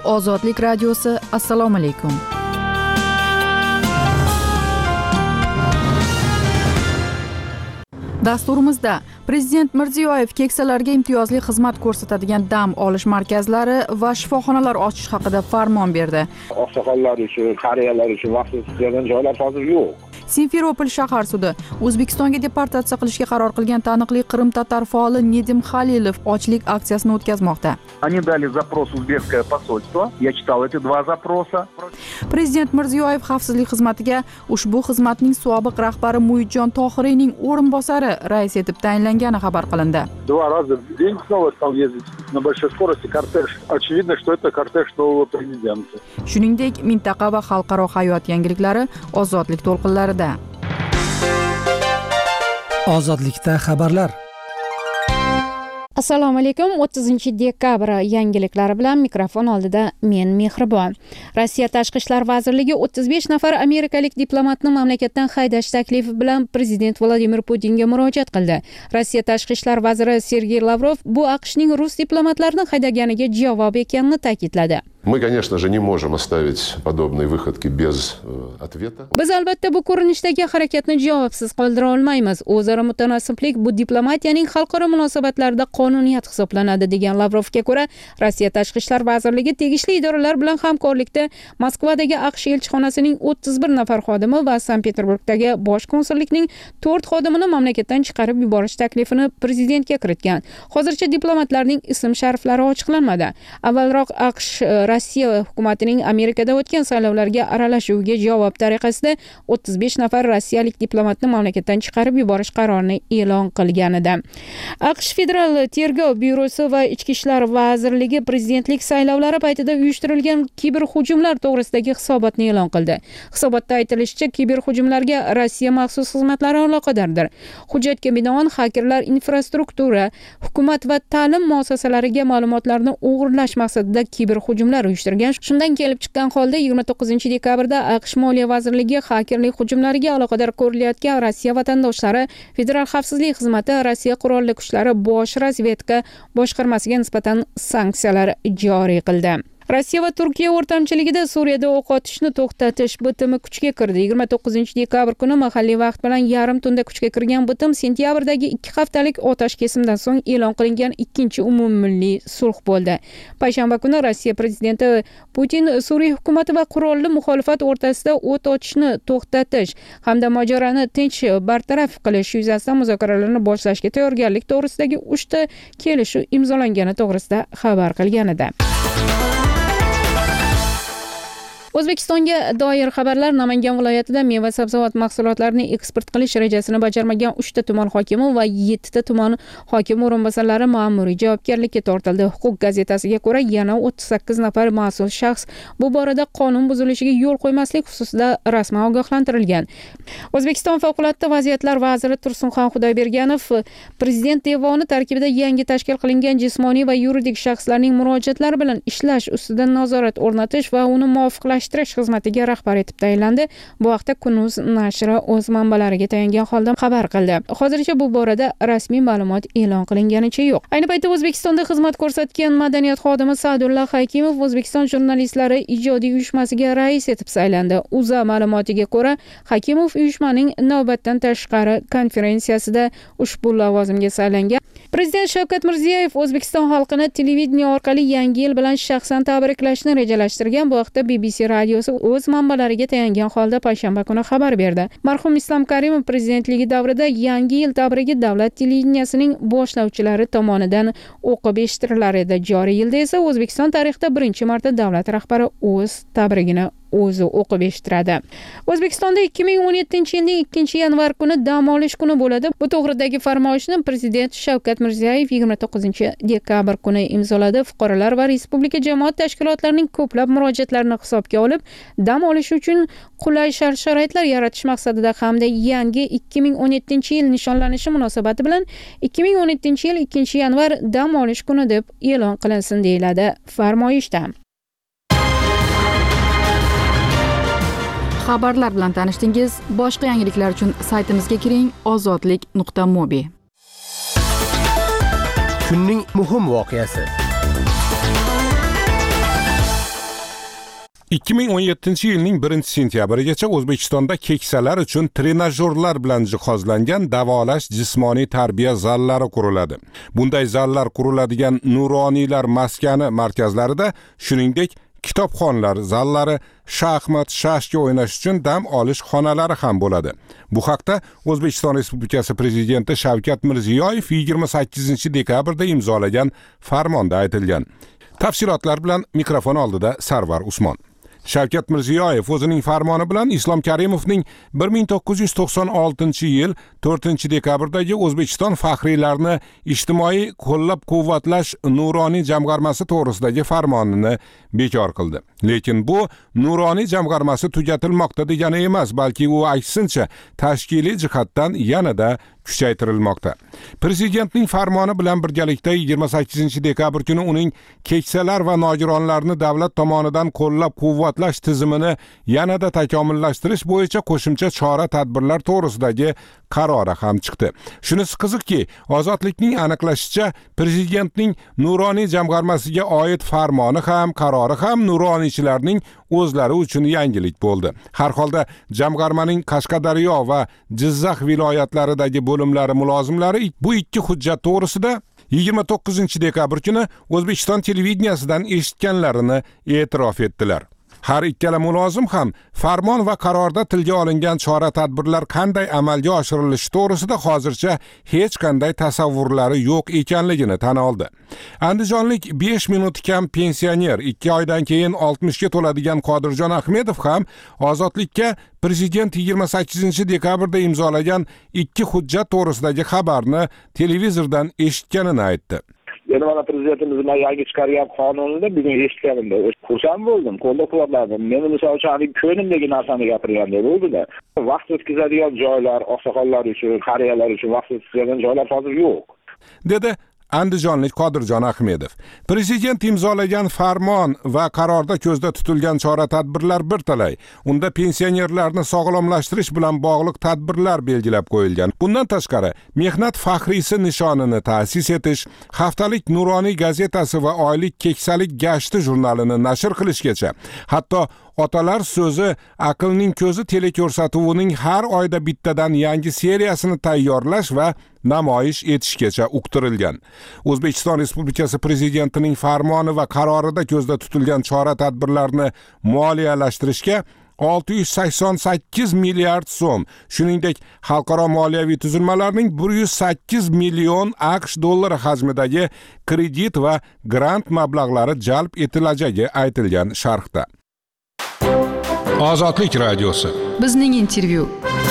Ozodlik radiosi. Assalomu alaykum. Dasturimizda Prezident Mirziyoyev keksalarga imtiyozli xizmat ko'rsatadigan dam olish markazlari va shifoxonalar ochish haqida farmon berdi. Oqsoqollar uchun, qariyalar uchun vaqtincha tutilgan joylar hozir yo'q. Simferopol shahar sudi O'zbekistonga deportatsiya qilishga qaror qilgan taniqli Qrim-tatar faoli Nedim Halilov ochlik aksiyasini o'tkazmoqda. Они дали запрос в узбекское посольство. Я читал эти два запроса. Prezident Mirziyoyev xavfsizlik xizmatiga ushbu xizmatning sobiq rahbari Muidjon Tohiriyning o'rinbosari rais etib tayinlangani xabar qilindi. 2 раза в день снова стал ездить на большой скорости кортеж. Очевидно, что это кортеж нового президента. Shuningdek, mintaqa va xalqaro hayot yangiliklari ozodlik to'lqinlarida. Ozodlikda xabarlar. Assalomu alaykum. 30-dekabr yangiliklari bilan mikrofon oldida men Mehribon. Rossiya Tashqi ishlar vazirligi 35 nafar amerikalik diplomatni mamlakatdan haydash taklifi bilan prezident Vladimir Putinga murojaat qildi. Rossiya Tashqi ishlar vaziri Sergey Lavrov bu AQShning rus diplomatlarini haydaganiga javob ekanini ta'kidladi. Мы, конечно же, не можем оставить подобные выходки без ответа. Biz albatta bu ko'rinishdagi harakatni javobsiz qoldira olmaymiz. O'zaro mutanosiblik bu diplomatiyaning xalqaro munosabatlarida qonuniyat hisoblanadi degan Lavrovga ko'ra, Rossiya Tashqi ishlar vazirligi tegishli idoralar bilan hamkorlikda Moskvadagi AQSh elchixonasining 31 nafar xodimi va Sankt-Peterburgdagi bosh konsullikning 4 xodimini mamlakatdan chiqarib yuborish taklifini prezidentga kiritgan. Hozircha diplomatlarning ism-shariflari ochiqlanmadi. Avvalroq AQSh Rossiya hukumatining Amerikada o'tgan saylovlarga aralashuviga javob tariqasida 35 nafar rossiyalik diplomatni mamlakatdan chiqarib yuborish qarorini e'lon qilgan edi. AQSh Federal tergov byurosi va Ichki ishlar vazirligi prezidentlik saylovlari paytida uyushtirilgan kiberhujumlar to'g'risidagi hisobotni e'lon qildi. Hisobotda aytilishicha, kiberhujumlarga Rossiya maxsus xizmatlari aloqadordir. Hujjatga binoan xakerlar infrastruktura, hukumat va ta'lim muassasalariga ma'lumotlarni o'g'irlash maqsadida kiberhujumlar uyushtirgan. Shundan kelib chiqqan holda 29-dekabrda AQSh Moliya vazirligi xakerlik hujumlariga aloqador ko'rilayotgan Rossiya vatandoshlari Federal xavfsizlik xizmati Rossiya qurolli kuchlari bosh razvedka boshqarmasiga nisbatan sanksiyalar joriy qildi. Rossiya va Turkiya o'rtamchiligida Suriyada o'q otishni to'xtatish bitimi kuchga kirdi. 29-dekabr kuni mahalliy vaqt bilan yarim tunda kuchga kirgan bitim sentyabrdagi 2 haftalik otash kesimdan so'ng e'lon qilingan ikkinchi umummilliy sulh bo'ldi. Payshanba kuni Rossiya prezidenti Putin Suriya hukumati va qurolli muxolifat o'rtasida o't ochishni to'xtatish hamda mojaroni tinch bartaraf qilish yuzasidan muzokaralarni boshlashga tayyorgarlik to'g'risidagi 3 ta kelishuv imzolangani to'g'risida xabar qilgan edi. O'zbekistonga doir xabarlar. Namangan viloyatida meva-sabzavot mahsulotlarini eksport qilish rejasini bajarmagan 3 ta tuman hokimi va 7 ta tuman hokimi o'rinbosarlari ma'muriy javobgarlikka tortildi. Huquq gazetasiga ko'ra, yana 38 nafar mas'ul shaxs bu borada qonun buzilishiga yo'l qo'ymaslik xususida rasman ogohlantirilgan. O'zbekiston favqulodda vaziyatlar vaziri Tursunxon Xudoyberganov prezident devoni tarkibida yangi tashkil qilingan jismoniy va yuridik shaxslarning murojaatlari bilan ishlash ustidan nazorat o'rnatish va uni muvofiqlash xizmatiga rahbar etib tayinlandi. Bu haqda Kunuz nashri o'z manbalariga tayangan holda xabar qildi. Hozircha bu borada rasmiy ma'lumot e'lon qilinganicha yo'q. Ayni paytda O'zbekistonda xizmat ko'rsatgan madaniyat xodimi Sa'dulla Hakimov O'zbekiston jurnalistlari ijodiy uyushmasiga rais etib saylandi. O'zA ma'lumotiga ko'ra, Hakimov uyushmaning navbatdan tashqari konferensiyasida ushbu lavozimga saylangan. Prezident Shavkat Mirziyoyev O'zbekiston xalqini televideniye orqali yangi yil bilan shaxsan tabriklashni rejalashtirgan. Bu haqda BBC radiosi o'z manbalariga tayangan holda payshanba kuni xabar berdi. Marhum Islom Karimov prezidentligi davrida yangi yil tabrigi davlat televideniyasining boshlovchilari tomonidan o'qib eshittiriladi edi. Joriy yilda esa O'zbekiston tarixida birinchi marta davlat rahbari o'z tabrigini o'zi o'qib eshittiradi. O'zbekistonda 2017-yilning 2-yanvar kuni dam olish kuni bo'ladi. Bu to'g'ridagi farmoyishni prezident Shavkat Mirziyoyev 29-dekabr kuni imzoladi. Fuqarolar va respublika jamoat tashkilotlarining ko'plab murojaatlarini hisobga olib, dam olish uchun qulay shart-sharoitlar yaratish maqsadida hamda yangi 2017-yil nishonlanishi munosabati bilan 2017-yil 2-yanvar dam olish kuni deb e'lon qilinsin deyiladi farmoyishda. Xabarlar bilan tanishdingiz. Boshqa yangiliklar uchun saytimizga kiring: ozodlik.mobi. Kunning muhim voqeasi. 2017-yilning 1-sentyabrigacha O'zbekistonda keksalar uchun trenajyorlar bilan jihozlangan davolash jismoniy tarbiya zallari quriladi. Bunday zallar quriladigan nuroniylar maskani markazlarida shuningdek kitobxonlar zallari, shaxmat, shashka o'ynash uchun dam olish xonalari ham bo'ladi. Bu haqda O'zbekiston Respublikasi Prezidenti Shavkat Mirziyoyev 28-dekabrda imzolagan farmonda aytilgan. Tafsilotlar bilan mikrofon oldida Sarvar Usmon. Shavkat Mirziyoyev o'zining farmoni bilan Islom Karimovning 1996-yil 4-dekabrdagi O'zbekiston faxriylarini ijtimoiy qo'llab-quvvatlash nuroniy jamg'armasi to'g'risidagi farmonini bekor qildi. Lekin bu nuroniy jamg'armasi tugatilmoqda degani emas, balki u aksincha tashkiliy jihatdan yanada kuchaytirilmoqda. Prezidentning farmoni bilan birgalikda 28-dekabr kuni uning keksalar va nogironlarni davlat tomonidan qo'llab-quvvatlash tizimini yanada takomillashtirish bo'yicha qo'shimcha chora-tadbirlar to'g'risidagi qarori ham chiqdi. Shunisi qiziqki, Ozodlikning aniqlashicha, prezidentning nuroniy jamg'armasiga oid farmoni ham, qarori ham nuroniychilarning o'zlari uchun yangilik bo'ldi. Har holda jamg'armaning Qashqadaryo va Jizzax viloyatlaridagi bo'limlari mulozimlari bu ikki hujjat to'g'risida 29-dekabr kuni O'zbekiston televideniyasidan eshitganlarini e'tirof etdilar. Har ikkala mulozim ham farmon va qarorda tilga olingan chora-tadbirlar qanday amalga oshirilishi to'g'risida hozircha hech qanday tasavvurlari yo'q ekanligini tan oldi. Andijonlik 5 minut kam pensioner 2 oydan keyin 60 ga to'ladigan Qodirjon Ahmedov ham Ozodlikka Prezident 28-dekabrda imzolagan ikki hujjat to'g'risidagi xabarni televizordan eshitganini aytdi. Yana mana prezidentimiz yangi chiqargan qonunida bugun eshitganimda xursand bo'ldim, qo'llab-quvvatladim. Meni misol uchun ko'nglimdagi narsani gapirganda bo'ldi-da. Vaqt o'tkazadigan joylar, oqsoqollar uchun, qariyalar uchun vaqt o'tkazadigan joylar hozir yo'q, dedi Andijonlik Qodirjon Ahmedov. Prezident imzolagan farmon va qarorda ko'zda tutilgan chora-tadbirlar bir talay. Unda pensionerlarni sog'lomlashtirish bilan bog'liq tadbirlar belgilab qo'yilgan. Bundan tashqari, mehnat faxriysi nishonini ta'sis etish, haftalik nuroniy gazetasi va oylik keksalik gashti jurnalini nashr qilishgacha, hatto Otalar so'zi aqlning ko'zi teleko'rsatuvining har oyda bittadan yangi seriyasini tayyorlash va namoyish etishgacha uqtirilgan. O'zbekiston Respublikasi Prezidentining farmoni va qarorida ko'zda tutilgan chora-tadbirlarni moliyalashtirishga 688 milliard so'm, shuningdek xalqaro moliyaviy tuzilmalarning 108 million AQSh dollari hajmidagi kredit va grant mablag'lari jalb etilajagi aytilgan sharhda. Ozodlik radiosi. Bizning intervyu.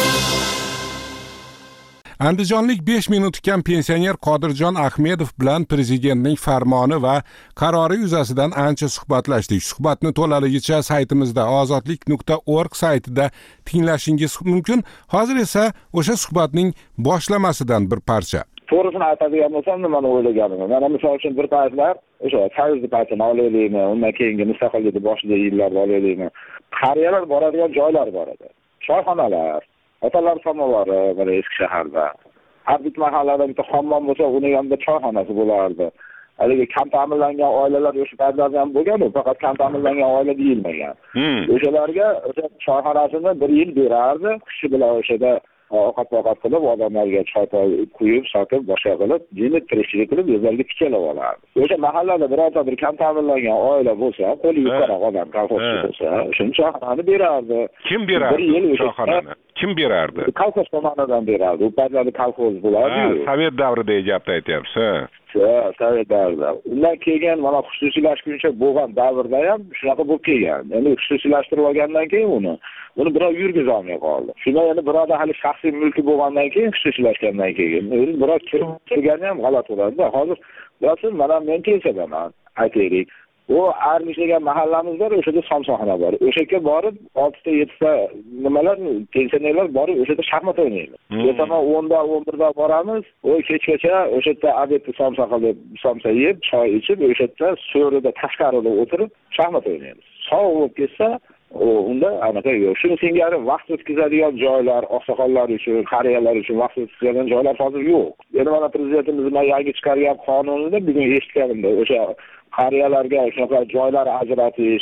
Andijonlik 5 minut kam pensioner Qodirjon Ahmedov bilan prezidentning farmoni va qarori yuzasidan ancha suhbatlashdik. Suhbatni to'laligicha saytimizda ozodlik.org saytida tinglashingiz mumkin. Hozir esa o'sha suhbatning boshlamasidan bir parcha. To'g'risini aytadigan bo'lsam, nimani o'ylaganim. Mana misol uchun bir paytlar o'sha Fayz paytini olaylikmi, undan keyingi mustaqillikning boshida yillarda olaylikmi. Qariyalar boradigan joylar bor edi. Choyxonalar, otalar samovori mana eski shaharda. Har bir mahallada bitta hammom bo'lsa, uning yonida choyxonasi bo'lardi. Haligi kam ta'minlangan oilalar o'sha paytlarda ham bo'lgan, faqat kam ta'minlangan oila deyilmagan. O'shalarga o'sha choyxonasini 1 yil berardi, kishi bilan o'shada ovqat qilib, odamlarga choy quyib, sotib, boshqa qilib, jimit tirikchilik qilib, o'zlariga tikalab olardi. O'sha mahallada birorta bir kam ta'minlangan oila bo'lsa, qo'li yuqori odam kolxozchi bo'lsa, shuncha choyxonani berardi. Kim berardi choyxonani? Kim berardi? Kolxoz tomonidan berardi. U paytlarda kolxoz bo'lardi. Sovet davridagi gapni aytyapsiz. Sovet davrida. Undan keyin mana xususiylashguncha bo'lgan davrda ham shunaqa bo'lib kelgan. Endi xususiylashtirib olgandan keyin uni birov yurgiza olmay qoldi. Shundan yana biroda hali shaxsiy mulki bo'lgandan keyin xususiylashgandan keyin birov kirgani ham g'alati bo'ladi. Hozir bilasiz, mana men pensiyaman, aytaylik. O armishlagan mahallamiz bor, o'shada somsaxona bor. O'shaga borib 6 ta 7 ta nimalar pensionerlar borib o'shada shaxmat o'ynaymiz. Ertaman 10 da 11 da boramiz. Kechgacha o'shada obedni somsa yeb, choy ichib, o'shada so'rida tashqarida o'tirib shaxmat o'ynaymiz. Sovuq bo'lib ketsa, unda anaqa yo'q. Shuni singari vaqt o'tkazadigan joylar, oqsoqollar uchun, qariyalar uchun vaqt o'tkazadigan joylar hozir yo'q. Yana mana prezidentimiz yangi chiqargan qonunida bugun eshitganimda o'sha qariyalarga shunaqa joylar ajratish,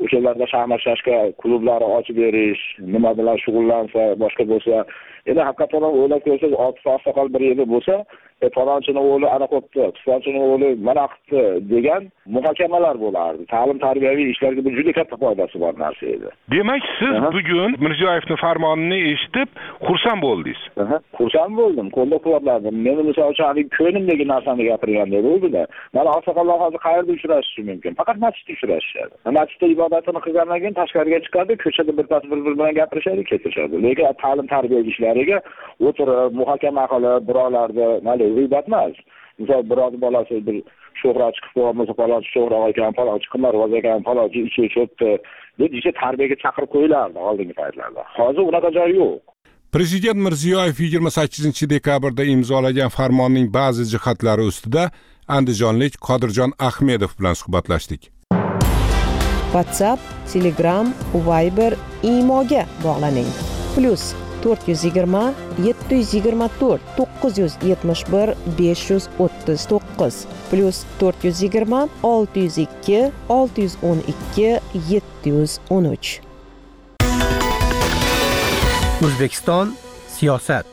o'shalarda shaxmat shashka klublari ochib berish, nima bilan shug'ullansa, boshqa bo'lsa, endi haqiqatan o'ylab ko'rsangiz, 6 oqsoqol bir yerda bo'lsa, falonchini o'g'li ana qilibdi, falonchini o'g'li mana qilibdi degan muhokamalar bo'lardi. Ta'lim-tarbiyaviy ishlarga bu juda katta foydasi bor narsa edi. Demak, siz bugun Mirziyoyevning farmonini eshitib, xursand bo'ldingiz. Xursand bo'ldim, qo'llab-quvvatladim. Meni misol uchun ko'nglimdagi narsani gapirganda bo'ldi-da. Mana oqsoqollar hozir qayerda uchrashishi mumkin? Faqat masjidda uchrashishadi. Masjidda ibodatini qilgandan keyin tashqariga chiqadi, ko'chada birpas bir-biri bilan gapirishadi, ketishadi. Lekin ta'lim-tarbiya ishlariga o'tirib, muhokama qilib, birovlarni g'iybat emas. Misol birovning bolasi bir sho'xra chiqib bo'lmasa, falonchi sho'xra ekan, falonchi qimorboz ekan, falonchi ichib cho'tdi deb tarbiyaga chaqirib qo'yilardi oldingi paytlarda. Hozir unaqa joy yo'q. Prezident Mirziyoyev 28-dekabrda imzolagan farmonning ba'zi jihatlari ustida andijonlik Qodirjon Ahmedov bilan suhbatlashdik. WhatsApp, Telegram, Viber, Imoga bog'laning. +420 724 971 539 +420 602 612 713. O'zbekiston siyosat.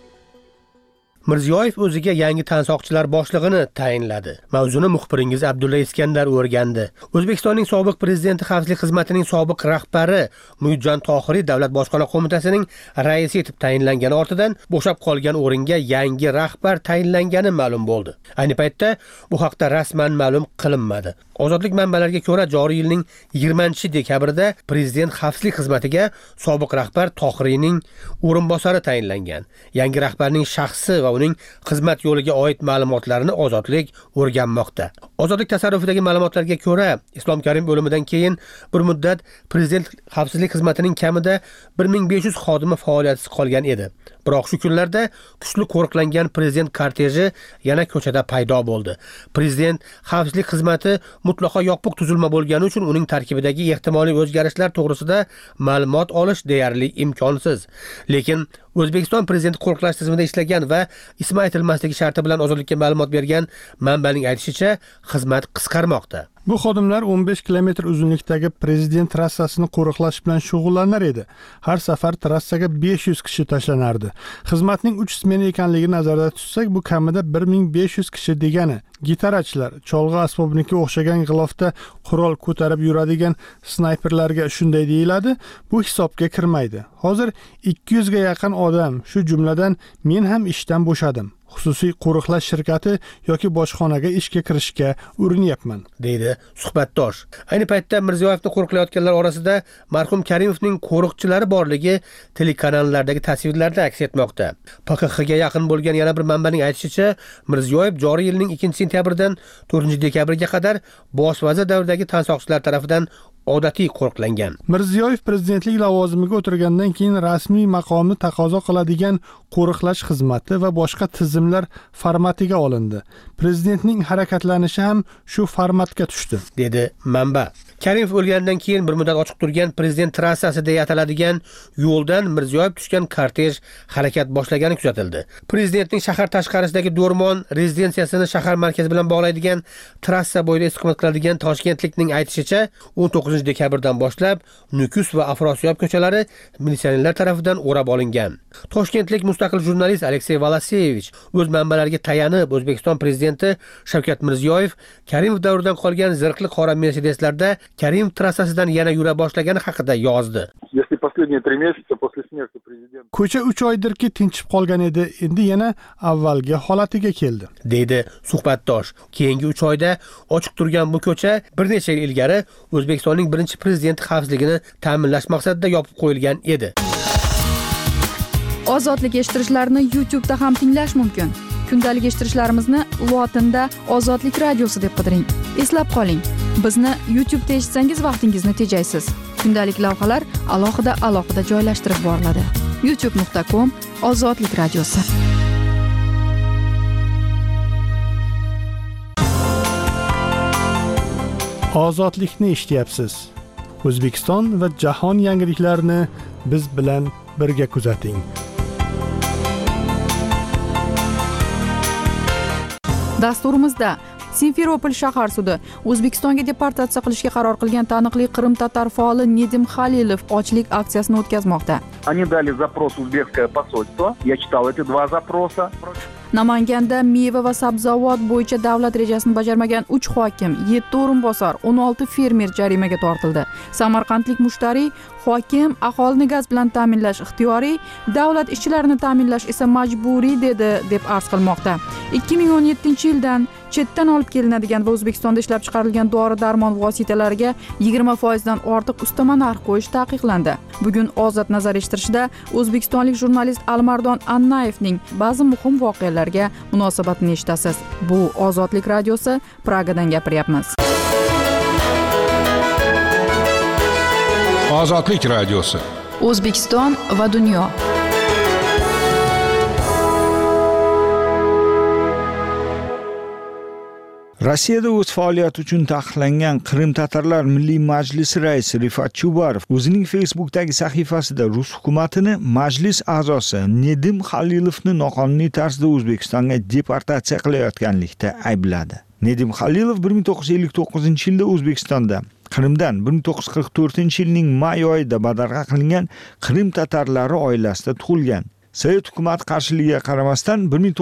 Mirziyoyev o'ziga yangi tansoqchilar boshlig'ini tayinladi. Mavzuni muxbiringiz Abdulla Iskandar o'rgandi. O'zbekistonning sobiq prezidenti Xavfsizlik xizmatining sobiq rahbari Muhitjon Tohiriy Davlat bojxona qo'mitasining raisi etib tayinlangani ortidan bo'shab qolgan o'ringa yangi rahbar tayinlangani ma'lum bo'ldi. Ayni paytda bu haqda rasman ma'lum qilinmadi. Ozodlik manbalariga ko'ra, joriy yilning 20-dekabrida prezident xavfsizlik xizmatiga sobiq rahbar Tohiriyning o'rinbosari tayinlangan. Yangi rahbarning shaxsi va uning xizmat yo'liga oid ma'lumotlarni Ozodlik o'rganmoqda. Ozodlik tasarrufidagi ma'lumotlarga ko'ra, Islom Karimov o'limidan keyin bir muddat prezident xavfsizlik xizmatining kamida 1500 xodimi faoliyatsiz qolgan edi. Biroq shu kunlarda kuchli qo'riqlangan prezident korteji yana ko'chada paydo bo'ldi. Prezident xavfsizlik xizmati mutlaqo yopiq tuzilma bo'lgani uchun uning tarkibidagi ehtimoliy o'zgarishlar to'g'risida ma'lumot olish deyarli imkonsiz. Lekin O'zbekiston prezidenti qo'riqlash tizimida ishlagan va ismi aytilmasligi sharti bilan Ozodlikka ma'lumot bergan manbaning aytishicha, xizmat qisqarmoqda. Bu xodimlar 15 kilometr uzunlikdagi prezident trassasini qo'riqlash bilan shug'ullanar edi. Har safar trassaga 500 kishi tashlanardi. Xizmatning 3 smena ekanligi nazarda tutsak, bu kamida 1500 kishi degani. Gitarachilar, cholg'i asbobnikiga o'xshagan g'ilofda qurol ko'tarib yuradigan snayperlarga shunday deyiladi, bu hisobga kirmaydi. Hozir 200 ga yaqin odam, shu jumladan men ham ishdan bo'shadim. Xususiy qo'riqlash shirkati yoki bojxonaga ishga kirishga urinyapman, deydi suhbatdosh. Ayni paytda Mirziyoyevni qo'riqlayotganlar orasida marhum Karimovning qo'riqchilari borligi telekanallardagi tasvirlarda aks etmoqda. PKXga yaqin bo'lgan yana bir manbaning aytishicha, Mirziyoyev joriy yilning 2-sentyabridan 4-dekabrga qadar bosh vazir davridagi tansoqchilar tomonidan odatiy qo'riqlangan. Mirziyoyev prezidentlik lavozimiga o'tirgandan keyin rasmiy maqomni taqozo qiladigan qo'riqlash xizmati va boshqa tizimlar formatiga olindi. Prezidentning harakatlanishi ham shu formatga tushdi, dedi manba. Karimov o'lganidan keyin bir muddat ochiq turgan prezident trassasi deya ataladigan yo'ldan Mirziyoyev tushgan kortej harakat boshlagani kuzatildi. Prezidentning shahar tashqarisidagi Do'rmon rezidensiyasini shahar markazi bilan bog'laydigan trassa bo'yida istiqomat qiladigan toshkentlikning aytishicha, 19-dekabrdan boshlab Nukus va Afrosiyob ko'chalari militsionerlar tomonidan o'rab olingan. Toshkentlik mustaqil jurnalist Aleksey Valasevich o'z manbalariga tayanib, O'zbekiston prezidenti Shavkat Mirziyoyev Karimov davridan qolgan zirhli qora Mercedeslarda Karimov trassasidan yana yura boshlagani haqida yozdi. Ko'cha 3 oydirki tinchib qolgan edi, endi yana avvalgi holatiga keldi, deydi suhbatdosh. Keyingi 3 oyda ochiq turgan bu ko'cha bir necha yil ilgari O'zbekistonning birinchi prezidenti xavfsizligini ta'minlash maqsadida yopib qo'yilgan edi. Ozodlik eshittirishlarni YouTube'da ham tinglash mumkin. Kundalik eshittirishlarimizni lotinda Ozodlik radiosi deb qidiring. Eslab qoling, bizni YouTube'da eshitsangiz vaqtingizni tejaysiz. Kundalik lavhalar alohida joylashtirib boriladi. youtube.com/Ozodlik radiosi. Ozodlikni eshityapsiz. O'zbekiston va jahon yangiliklarini biz bilan birga kuzating. Dasturimizda Simferopol shahar sudi O'zbekistonga deportatsiya qilishga qaror qilgan taniqli Qrim tatar faoli Nedim Halilov ochlik aksiyasini o'tkazmoqda. Они дали запрос в узбекское посольство. Я читал эти два запроса. Namanganda meva va sabzavot bo'yicha davlat rejasini bajarmagan 3 hokim, 7 o'rinbosar, 16 fermer jarimaga tortildi. Samarqandlik mushtariy hokim aholini gaz bilan ta'minlash ixtiyoriy, davlat ishchilarini ta'minlash esa majburiy dedi deb arz qilmoqda. 2017-yildan chetdan olib kelinadigan va O'zbekistonda ishlab chiqarilgan dori-darmon vositalariga 20% dan ortiq ustama narx qo'yish taqiqlandi. Bugun Ozod nazar eshittirishda o'zbekistonlik jurnalist Almardon Annayevning ba'zi muhim voqealarga munosabatini eshitasiz. Bu Ozodlik radiosi, Pragadan gapiryapmiz. Ozodlik radiosi. O'zbekiston va dunyo. Rossiyada o'z faoliyati uchun taqiqlangan Qrim tatarlar Milliy Majlisi raisi Rifat Chubarov o'zining Facebook'dagi sahifasida rus hukumatini majlis a'zosi Nedim Halilovni noqonuniy tarzda O'zbekistonga deportatsiya qilayotganlikda aybladi. Nedim Halilov 1959-yilda O'zbekistonda Qrimdan 1944-yilning may oyida badarg'a qilingan Qrim tatarlari oilasida tug'ilgan. Sovet hukumat qarshiligiga qaramasdan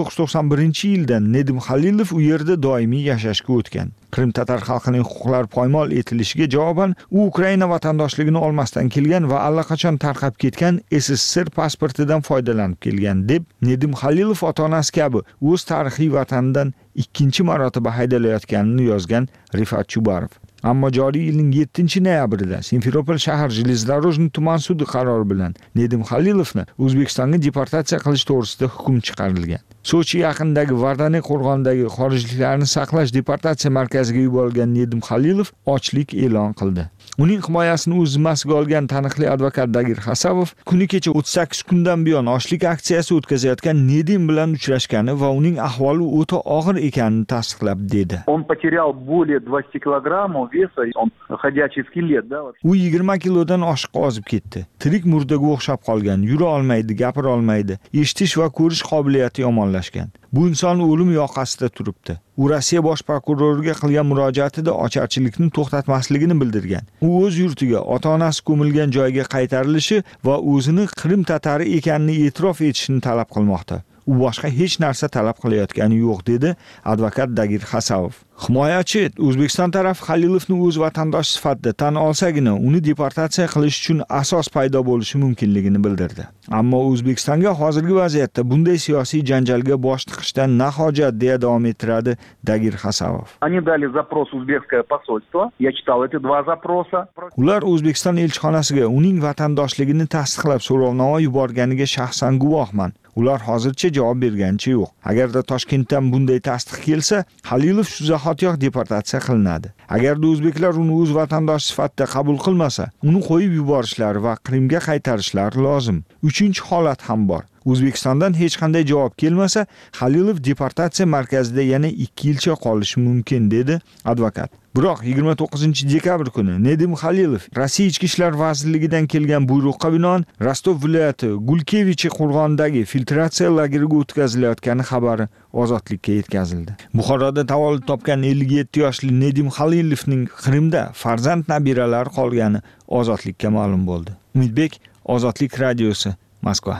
1991-yildan Nedim Halilov u yerda doimiy yashashga o'tgan. Qrim tatar xalqining huquqlari poymol etilishiga javoban u Ukraina vatandoshligini olmasdan kelgan va allaqachon tarqab ketgan SSSR pasportidan foydalanib kelgan deb Nedim Halilov ota-onasi kabi o'z tarixiy vatanidan ikkinchi marotaba haydalayotganini yozgan Rifat Chubarov. Ammo joriy yilning 7-noyabrida Simferopol shahar Железнодорожный tuman sudi qarori bilan Nedim Halilovni O'zbekistonga deportatsiya qilish to'g'risida hukm chiqarilgan. Sochi yaqinidagi Vardane qo'rg'onidagi xorijliklarni saqlash deportatsiya markaziga yuborilgan Nedim Halilov ochlik e'lon qildi. Uning himoyasini o'z zimmasiga olgan taniqli advokat Dagir Hasavov kuni kecha 38 kundan buyon ochlik aksiyasi o'tkazayotgan Nedim bilan uchrashgani va uning ahvoli o'ta og'ir ekanini tasdiqlab dedi. Он потерял более 20 килограммов веса, он ходячий скелет, да? U 20 kilodan oshiq ozib ketdi. Tirik murdaga o'xshab qolgan, yura olmaydi, gapira olmaydi, eshitish va ko'rish qobiliyati yomonlashgan. Bu inson o'lim yoqasida turibdi. U Rossiya bosh prokuroriga qilgan murojaatida ocharchilikni to'xtatmasligini bildirgan. U o'z yurtiga, ota-onasi ko'milgan joyga qaytarilishi va o'zini Qrim tatari ekanini e'tirof etishini talab qilmoqda. U boshqa hech narsa talab qilayotgani yo'q dedi advokat Dagir Hasavov. Himoyachi O'zbekiston tarafi Halilovni o'z vatandoshi sifatida tan olsagina uni deportatsiya qilish uchun asos paydo bo'lishi mumkinligini bildirdi. Ammo O'zbekistonga hozirgi vaziyatda bunday siyosiy janjalga bosh tiqishdan na hojat deya davom ettiradi Dagir Hasavov. Они дали запрос в узбекское посольство. Я читал эти два запроса. Ular O'zbekiston elchixonasiga uning vatandoshligini tasdiqlab so'rovnoma yuborganiga shaxsan guvohman. Ular hozircha javob berganicha yo'q. Agarda Toshkentdan bunday tasdiq kelsa, Halilov shu zahotiyoq deportatsiya qilinadi. Agarda o'zbeklar uni o'z vatandoshi sifatida qabul qilmasa, uni qo'yib yuborishlari va Qrimga qaytarishlari lozim. Uchinchi holat ham bor. O'zbekistondan hech qanday javob kelmasa, Halilov deportatsiya markazida yana 2 yilcha qolishi mumkin dedi advokat. Biroq 29-dekabr kuni Nedim Halilov Rossiya Ichki ishlar vazirligidan kelgan buyruqqa binoan Rostov viloyati Gulkevichi qo'rg'onidagi filtratsiya lageriga o'tkazilayotgani xabari Ozodlikka yetkazildi. Buxoroda tavallud topgan 57 yoshli Nedim Halilovning Qrimda farzand nabiralari qolgani Ozodlikka ma'lum bo'ldi. Umidbek, Ozodlik radiosi, Moskva.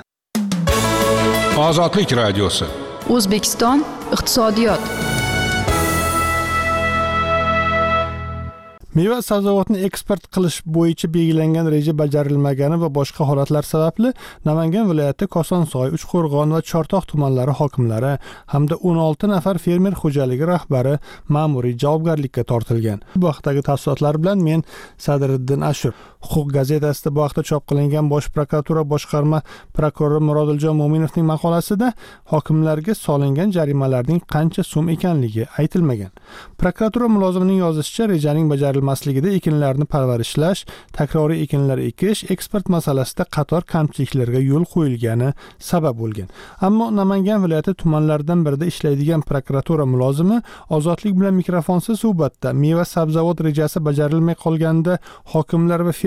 Ozodlik radiosi. O'zbekiston iqtisodiyot. Meva sabzavotni eksport qilish bo'yicha belgilangan reja bajarilmagani va boshqa holatlar sababli Namangan viloyati Kosonsoy, Uchqo'rg'on va Chortoq tumanlari hokimlari hamda 16 nafar fermer xo'jaligi rahbari ma'muriy javobgarlikka tortilgan. Bu haqdagi tafsilotlar bilan men Sadriddin Ashur. Huquq gazetasida bu haqda chop qilingan Bosh prokuratura boshqarma prokurori Murodiljon Mo'minovning maqolasida hokimlarga solingan jarimalarning qancha so'm ekanligi aytilmagan. Prokuratura mulozimining yozishicha, rejaning bajarilmasligida ekinlarni parvarishlash, takroriy ekinlar ekish, eksport masalasida qator kamchiliklarga yo'l qo'yilgani sabab bo'lgan. Ammo Namangan viloyati tumanlaridan birida ishlaydigan prokuratura mulozimi Ozodlik bilan mikrofonsiz suhbatda meva sabzavot rejasi bajarilmay qolganida hokimlar va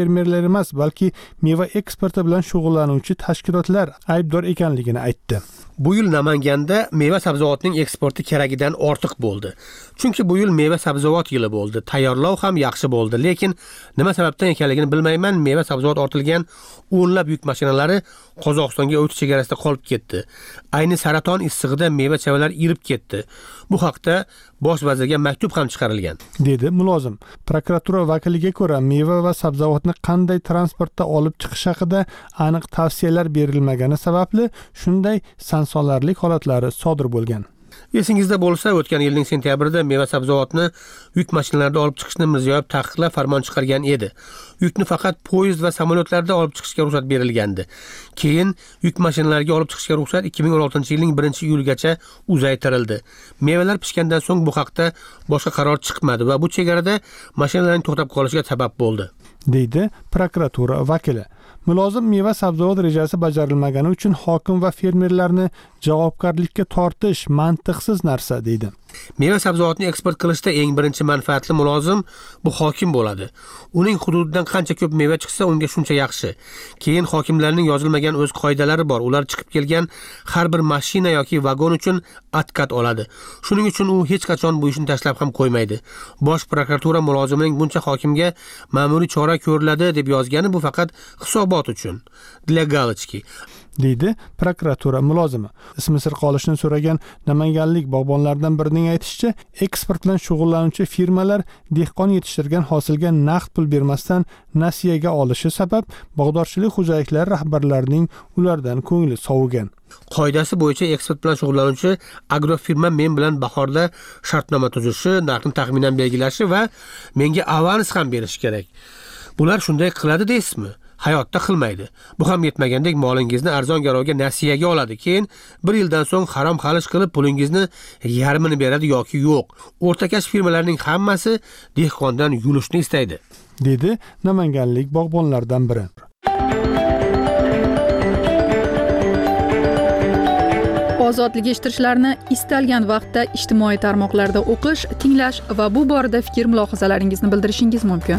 fermerlar emas, balki meva eksporti bilan shug'ullanuvchi tashkilotlar aybdor ekanligini aytdi. Bu yil Namanganda meva sabzavotning eksporti keragidan ortiq bo'ldi. Chunki bu yil meva sabzavot yili bo'ldi. Tayyorlov ham yaxshi bo'ldi, lekin nima sababdan ekanligini bilmayman, meva sabzavot ortilgan o'nlab yuk mashinalari Qozog'istonga o'tish chegarasida qolib ketdi. Ayni saraton issig'ida meva-chevalar irib ketdi. Bu haqda bosh vazirga maktub ham chiqarilgan, dedi mulozim. Prokuratura vakiliga ko'ra, meva va sabzavotni qanday transportda olib chiqish haqida aniq tavsiyalar berilmagani sababli shunday sansolarlik holatlari sodir bo'lgan. Esingizda bo'lsa, o'tgan yilning sentyabrida meva sabzavotni yuk mashinalarida olib chiqishni Mirziyoyev taqiqlab farmon chiqargan edi. Yukni faqat poyezd va samolyotlarda olib chiqishga ruxsat berilgandi. Keyin yuk mashinalariga olib chiqishga ruxsat 2016-yilning 1-iyulgacha uzaytirildi. Mevalar pishgandan so'ng bu haqda boshqa qaror chiqmadi va bu chegarada mashinalarning to'xtab qolishiga sabab bo'ldi, deydi prokuratura vakili. Mulozim meva sabzavot rejasi bajarilmagani uchun hokim va fermerlarni javobgarlikka tortish mantiqsiz narsa, deydi. Meva sabzavotni eksport qilishda eng birinchi manfaatli mulozim bu hokim bo'ladi. Uning hududidan qancha ko'p meva chiqsa, unga shuncha yaxshi. Keyin hokimlarning yozilmagan o'z qoidalari bor. Ular chiqib kelgan har bir mashina yoki vagon uchun atkat oladi. Shuning uchun u hech qachon bu ishni tashlab ham qo'ymaydi. Bosh prokuratura mulozimining buncha hokimga ma'muriy chora ko'riladi deb yozgani bu faqat hisobot uchun. Для галочки, deydi prokuratura mulozimi. Ismi sir qolishini so'ragan namanganlik bog'bonlardan birining aytishicha, eksport bilan shug'ullanuvchi firmalar dehqon yetishtirgan hosilga naqd pul bermasdan nasiyaga olishi sabab bog'dorchilik xo'jaliklari rahbarlarining ulardan ko'ngli sovigan. Qoidasi bo'yicha eksport bilan shug'ullanuvchi agrofirma men bilan bahorda shartnoma tuzishi, narxni taxminan belgilashi va menga avans ham berishi kerak. Bular shunday qiladi deysizmi? Hayotda qilmaydi. Bu ham yetmagandek molingizni arzon garovga nasiyaga oladi. Keyin 1 yildan so'ng harom xalish qilib pulingizni yarmini beradi yoki yo'q. O'rtakash firmalarning hammasi dehqondan yulishni istaydi, dedi namanganlik bog'bonlardan biri. Ozodlik eshittirishlarni istalgan vaqtda ijtimoiy tarmoqlarda o'qish, tinglash va bu borada fikr mulohazalaringizni bildirishingiz mumkin.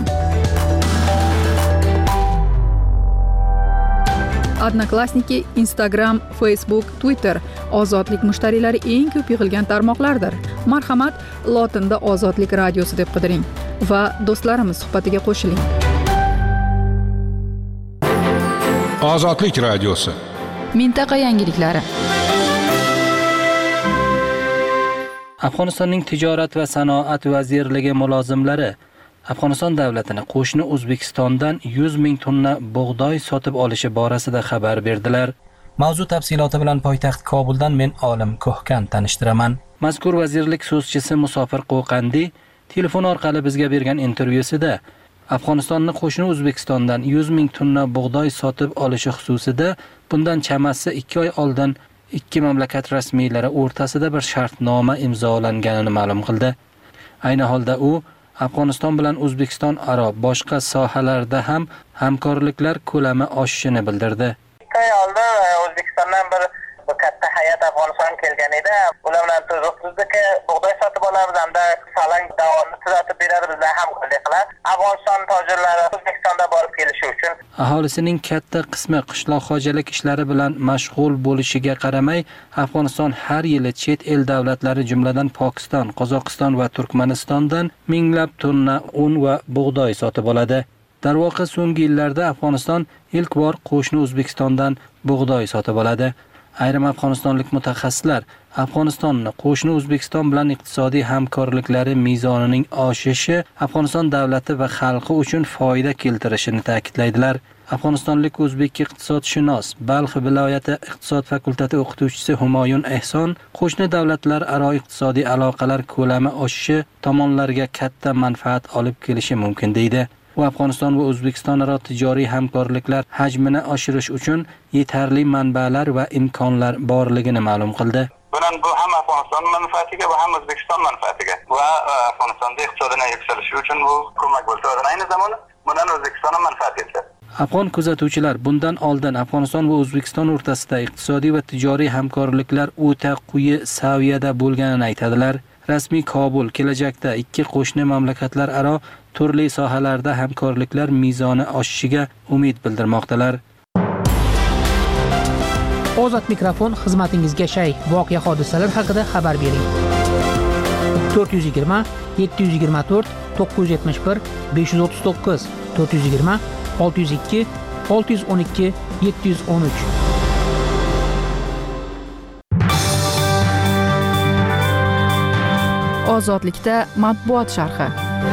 Odnoklassniki, Instagram, Facebook, Twitter ozodlik mushtariylari eng ko'p yig'ilgan tarmoqlardir. Marhamat, lotinda Ozodlik radiosi deb qidiring va do'stlarimiz suhbatiga qo'shiling. Ozodlik radiosi. Mintaqa yangiliklari. Afg'onistonning tijorat va sanoat vazirligi mulozimlari Afg'oniston davlatini qo'shni O'zbekistondan 100 ming tonna bug'doy sotib olishi borasida xabar berdilar. Mavzu tafsiloti bilan poytaxt Kobuldan men Olim Ko'hkan tanishtiraman. Mazkur vazirlik so'zchisi Musofir Qo'qandi telefon orqali bizga bergan intervyusida Afg'onistonni qo'shni O'zbekistondan 100 ming tonna bug'doy sotib olishi xususida bundan chamasi 2 oy oldin ikki mamlakat rasmiylari o'rtasida bir shartnoma imzolanganini ma'lum qildi. Ayni holda u Afg'oniston bilan O'zbekiston aro boshqa sohalarda ham hamkorliklar ko'lami oshishini bildirdi. 2 oy oldin O'zbekistondan bir katta hay'at Afg'onistonga kelgan edi. Ular bilan tuzukdiki bug'doy sotib olamiz hamda salang davomini tuzatib beradi, bizlar hamkorlik qiladi. Afg'oniston tojirlari O'zbekistonda borib kelishi uchun aholisining katta qismi qishloq xo'jalik ishlari bilan mashg'ul bo'lishiga qaramay, Afg'oniston har yili chet el davlatlari jumladan Pokiston, Qozog'iston va Turkmanistondan minglab tonna un va bug'doy sotib oladi. Darvoqe so'nggi yillarda Afg'oniston ilk bor qo'shni O'zbekistondan bug'doy sotib oladi. Ayrim afg'onistonlik mutaxassislar Afg'onistonni qo'shni O'zbekiston bilan iqtisodiy hamkorliklari mezonining oshishi Afg'oniston davlati va xalqi uchun foyda keltirishini ta'kidlaydilar. Afg'onistonlik o'zbek iqtisodshunos, Balx viloyati iqtisod fakulteti o'qituvchisi Humoyun Ehson qo'shni davlatlar aro iqtisodiy aloqalar ko'lami oshishi tomonlarga katta manfaat olib kelishi mumkin deydi. U Afg'oniston va O'zbekiston aro tijoriy hamkorliklar hajmini oshirish uchun yetarli manbalar va imkonlar borligini ma'lum qildi. Bundan bu ham Afg'oniston manfaatiga va ham O'zbekiston manfaatiga va Afg'onistonda iqtisodiy yuksalishi uchun bu ko'mak bo'ladi. Ayni zamanda bundan O'zbekiston ham manfaat etadi. Afg'on kuzatuvchilar bundan oldin Afg'oniston va O'zbekiston o'rtasida iqtisodiy va tijoriy hamkorliklar o'ta quyi saviyada bo'lganini aytadilar. rasmiy Kobul kelajakda ikki qo'shni mamlakatlar aro turli sohalarda hamkorliklar mezoni oshishiga umid bildirmoqdalar. Ozod mikrofon xizmatingizga shay. Voqea hodisalar haqida xabar bering. 420 724 971 539 420 602 612 713. Ozodlikda matbuot sharhi.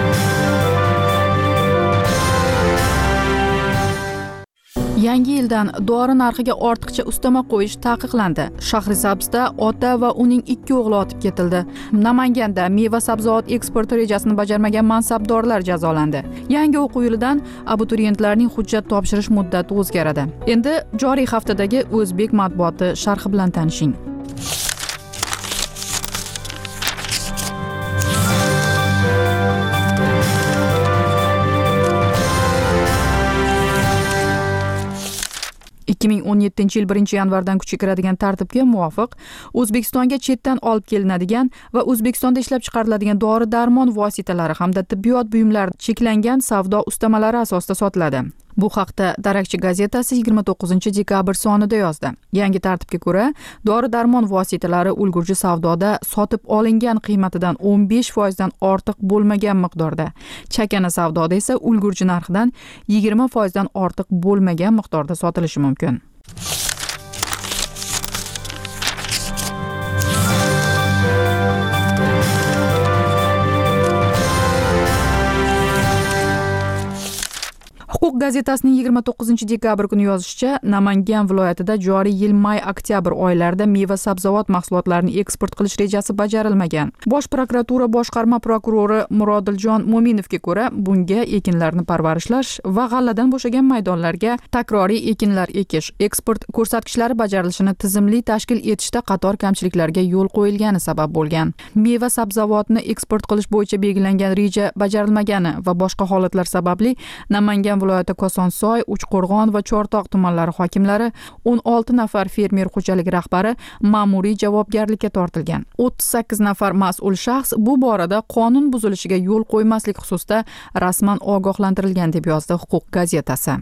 Yangi yildan dori narxiga ortiqcha ustama qo'yish taqiqlandi. Shahrisabzda ota va uning 2 o'g'li otib ketildi. Namanganda meva-sabzavot eksporti rejasini bajarmagan mansabdorlar jazolandi. Yangi o'quv yilidan abituriyentlarning hujjat topshirish muddati o'zgaradi. Endi joriy haftadagi o'zbek matbuoti sharhi bilan tanishing. yil 1-yanvardan kuchga kiradigan tartibga muvofiq O'zbekistonga chetdan olib kelinadigan va O'zbekistonda ishlab chiqariladigan dori-darmon vositalari hamda tibbiyot buyumlari cheklangan savdo ustamalari asosida sotiladi. Bu haqda Darakchi gazetasi 29-dekabr sonida yozdi. Yangi tartibga ko'ra, dori-darmon vositalari ulgurji savdoda sotib olingan qiymatidan 15% dan ortiq bo'lmagan miqdorda, chakana savdoda esa ulgurji narxidan 20% dan ortiq bo'lmagan miqdorda sotilishi mumkin. Huquq gazetasining 29-dekabr kuni yozishicha, Namangan viloyatida joriy yil may-oktyabr oylarida meva-sabzavot mahsulotlarini eksport qilish rejasi bajarilmagan. Bosh prokuratura boshqarma prokurori Murodiljon Mo'minovga ko'ra, bunga ekinlarni parvarishlash va g'alladan bo'shagan maydonlarga takroriy ekinlar ekish, eksport ko'rsatkichlari bajarilishini tizimli tashkil etishda qator kamchiliklarga yo'l qo'yilgani sabab bo'lgan. Meva-sabzavotni eksport qilish bo'yicha belgilangan reja bajarilmagani va boshqa holatlar sababli Namangan viloyati Kosonsoy, Uchqo'rg'on va Chortoq tumanlari hokimlari 16 nafar fermer xo'jaligi rahbari ma'muriy javobgarlikka tortilgan. 38 nafar mas'ul shaxs bu borada qonun buzilishiga yo'l qo'ymaslik xususida rasman ogohlantirilgan deb yozdi Huquq gazetasi.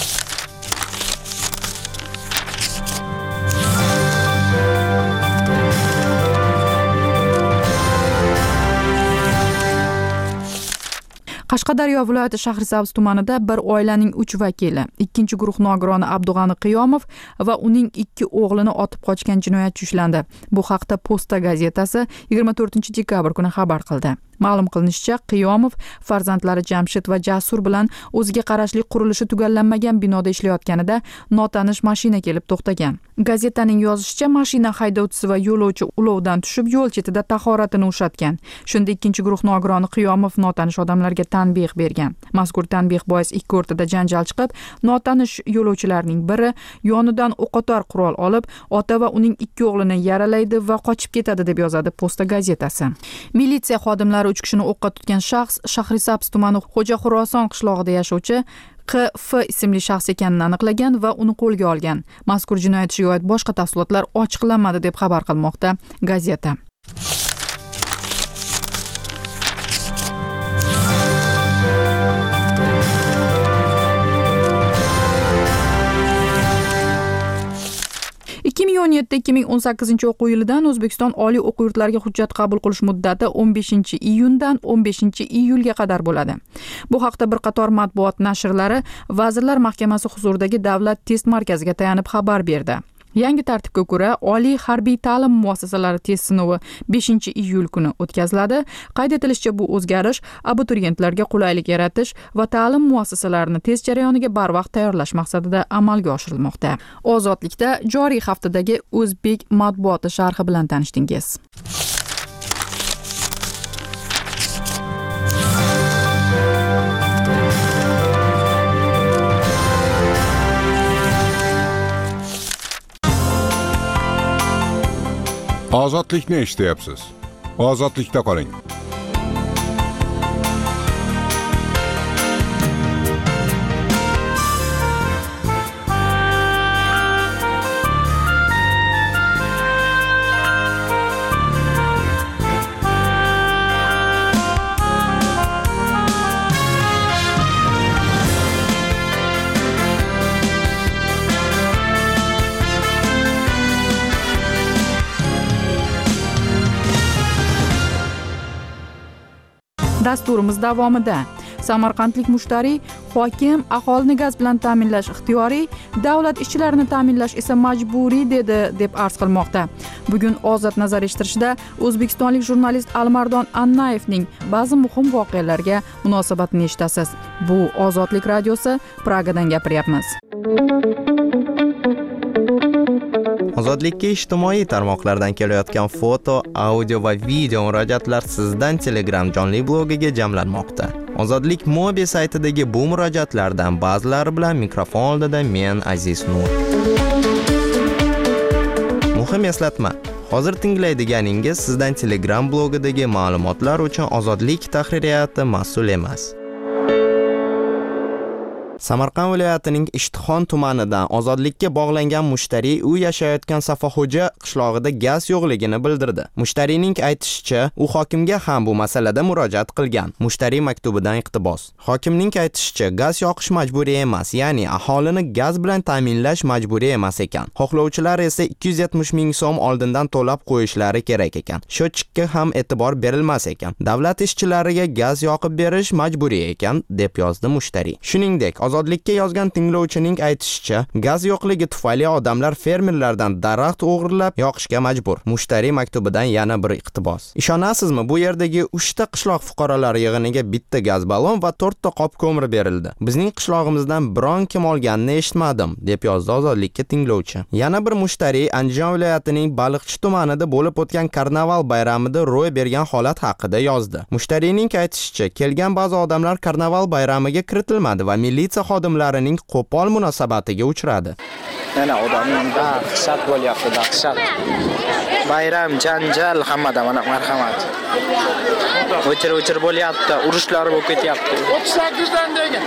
Qashqadaryo viloyati Shahrisabz tumanida bir oilaning 3 vakili, 2-guruh nogironi Abdug'ani Qiyomov va uning 2 o'g'lini otib qochgan jinoyatchi ushlandi. Bu haqda Posta gazetasi 24-dekabr kuni xabar qildi. Ma'lum qilinishicha, Qiyomov farzandlari Jamshid va Jasur bilan o'ziga qarashli qurilishi tugallanmagan binoda ishlayotganida notanish mashina kelib to'xtagan. Gazetaning yozishicha, mashina haydovchisi va yo'lovchi ulovdan tushib yo'l chetida tahoratini ushatgan. Shunda 2-guruh nogironi Qiyomov notanish odamlarga tanbeh bergan. Mazkur tanbeh bois ikki o'rtada janjal chiqib, notanish yo'lovchilarning biri yonidan o'qotar qurol olib, ota va uning 2 o'g'lini yaralaydi va qochib ketadi deb yozadi Posta gazetasi. Militsiya xodimlari 3 kishini o'qqa tutgan shaxs Shahrisabz tumani Xo'ja Xuroson qishlog'ida yashovchi Q.F. ismli shaxs ekanini aniqlagan va uni qo'lga olgan. Mazkur jinoyatga oid boshqa tafsilotlar ochiqlanmadi deb xabar qilmoqda gazeta. (2017-2018) o'quv yilidan O'zbekiston oliy o'quv yurtlariga hujjat qabul qilish muddati 15-iyundan 15-iyulga qadar bo'ladi. Bu haqda bir qator matbuot nashrlari Vazirlar Mahkamasi huzuridagi Davlat test markaziga tayanib xabar berdi. Yangi tartibga ko'ra, oliy harbiy ta'lim muassasalari test sinovi 5-iyul kuni o'tkaziladi. Qayd etilishicha, bu o'zgarish abituriyentlarga qulaylik yaratish va ta'lim muassasalarini test jarayoniga barvaqt tayyorlash maqsadida amalga oshirilmoqda. Ozodlikda joriy haftadagi o'zbek matbuoti sharhi bilan tanishdingiz. Ozodlikni eshityapsiz. Ozodlikda qoling. Dasturimiz davomida samarqandlik mushtariy hokim aholini gaz bilan ta'minlash ixtiyoriy, davlat ishchilarini ta'minlash esa majburiy dedi deb arz qilmoqda. Bugun Ozod nazar eshittirishda o'zbekistonlik jurnalist Alimardon Annayevning ba'zi muhim voqealarga munosabatini eshitasiz. Bu Ozodlik radiosi, Pragadan gapiryapmiz. Ozodlikka ijtimoiy tarmoqlardan kelayotgan foto, audio va video murojaatlar sizdan Telegram jonli blogiga jamlanmoqda. Ozodlik Mobi saytidagi bu murojaatlardan ba'zilari bilan mikrofon oldida men Aziz Nur. Muhim eslatma. Hozir tinglaydiganingiz sizdan Telegram blogidagi ma'lumotlar uchun Ozodlik tahririyati mas'ul emas. Samarqand viloyatining Ishtixon tumanidan ozodlikka bog'langan mushtariy u yashayotgan Safaxo'ja qishlog'ida gaz yo'qligini bildirdi. Mushtariyning aytishicha, u hokimga ham bu masalada murojaat qilgan. Mushtariy maktubidan iqtibos. Hokimning aytishicha, gaz yoqish majburiy emas, ya'ni aholini gaz bilan ta'minlash majburiy emas ekan. Xohlovchilar esa 270 ming so'm oldindan to'lab qo'yishlari kerak ekan. Счетчikka ham e'tibor berilmas ekan. Davlat ishchilariga gaz yoqib berish majburiy ekan, deb yozdi mushtariy. Shuningdek, Ozodlikka yozgan tinglovchining aytishicha, gaz yo'qligi tufayli odamlar fermerlardan daraxt o'g'irlab yoqishga majbur. Mushtariy maktubidan yana bir iqtibos. Ishonasizmi, bu yerdagi 3 ta qishloq fuqarolari yig'iniga bitta gaz ballon va 4 ta qop ko'mir berildi. Bizning qishlog'imizdan biron kim olganini eshitmadim, deb yozdi Ozodlikka tinglovchi. Yana bir mushtariy Andijon viloyatining Baliqchi tumanida bo'lib o'tgan karnaval bayramida ro'y bergan holat haqida yozdi. Mushtariyning aytishicha, kelgan ba'zi odamlar karnaval bayramiga kiritilmadi va militsiya xodimlarining qo'pol munosabatiga uchradi. Mana odamning dahshat bo'lyapti, dahshat. Bayram, janjal, hammada mana marhamat. O'chir bo'lyapti, urushlar bo'lib ketyapti. 38 dan degan.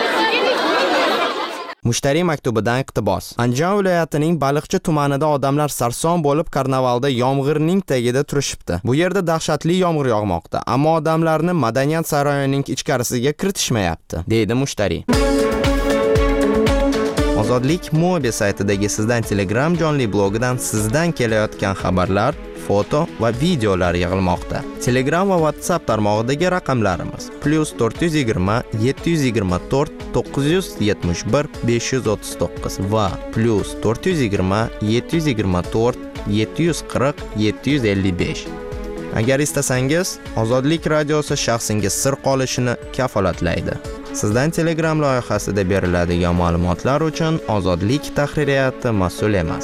Mushtariy maktubidan iqtibos. Andijon viloyatining Baliqchi tumanida odamlar sarson bo'lib karnavalda yomg'irning tagida turishibdi. Bu yerda dahshatli yomg'ir yog'moqda, ammo odamlarni madaniyat saroyining ichkarisiga kiritishmayapti, deydi mushtariy. Ozodlik Mobi saytidagi sizdan Telegram jonli blogidan sizdan kelayotgan xabarlar, foto va videolar yig'ilmoqda. Telegram va WhatsApp tarmog'idagi raqamlarimiz +420 724 971 539 va +420 724 740 755. Agar istasangiz, Ozodlik radiosi shaxsingiz sir qolishini kafolatlaydi. Sizdan Telegram loyihasida beriladigan ma'lumotlar uchun Ozodlik tahririyati mas'ul emas.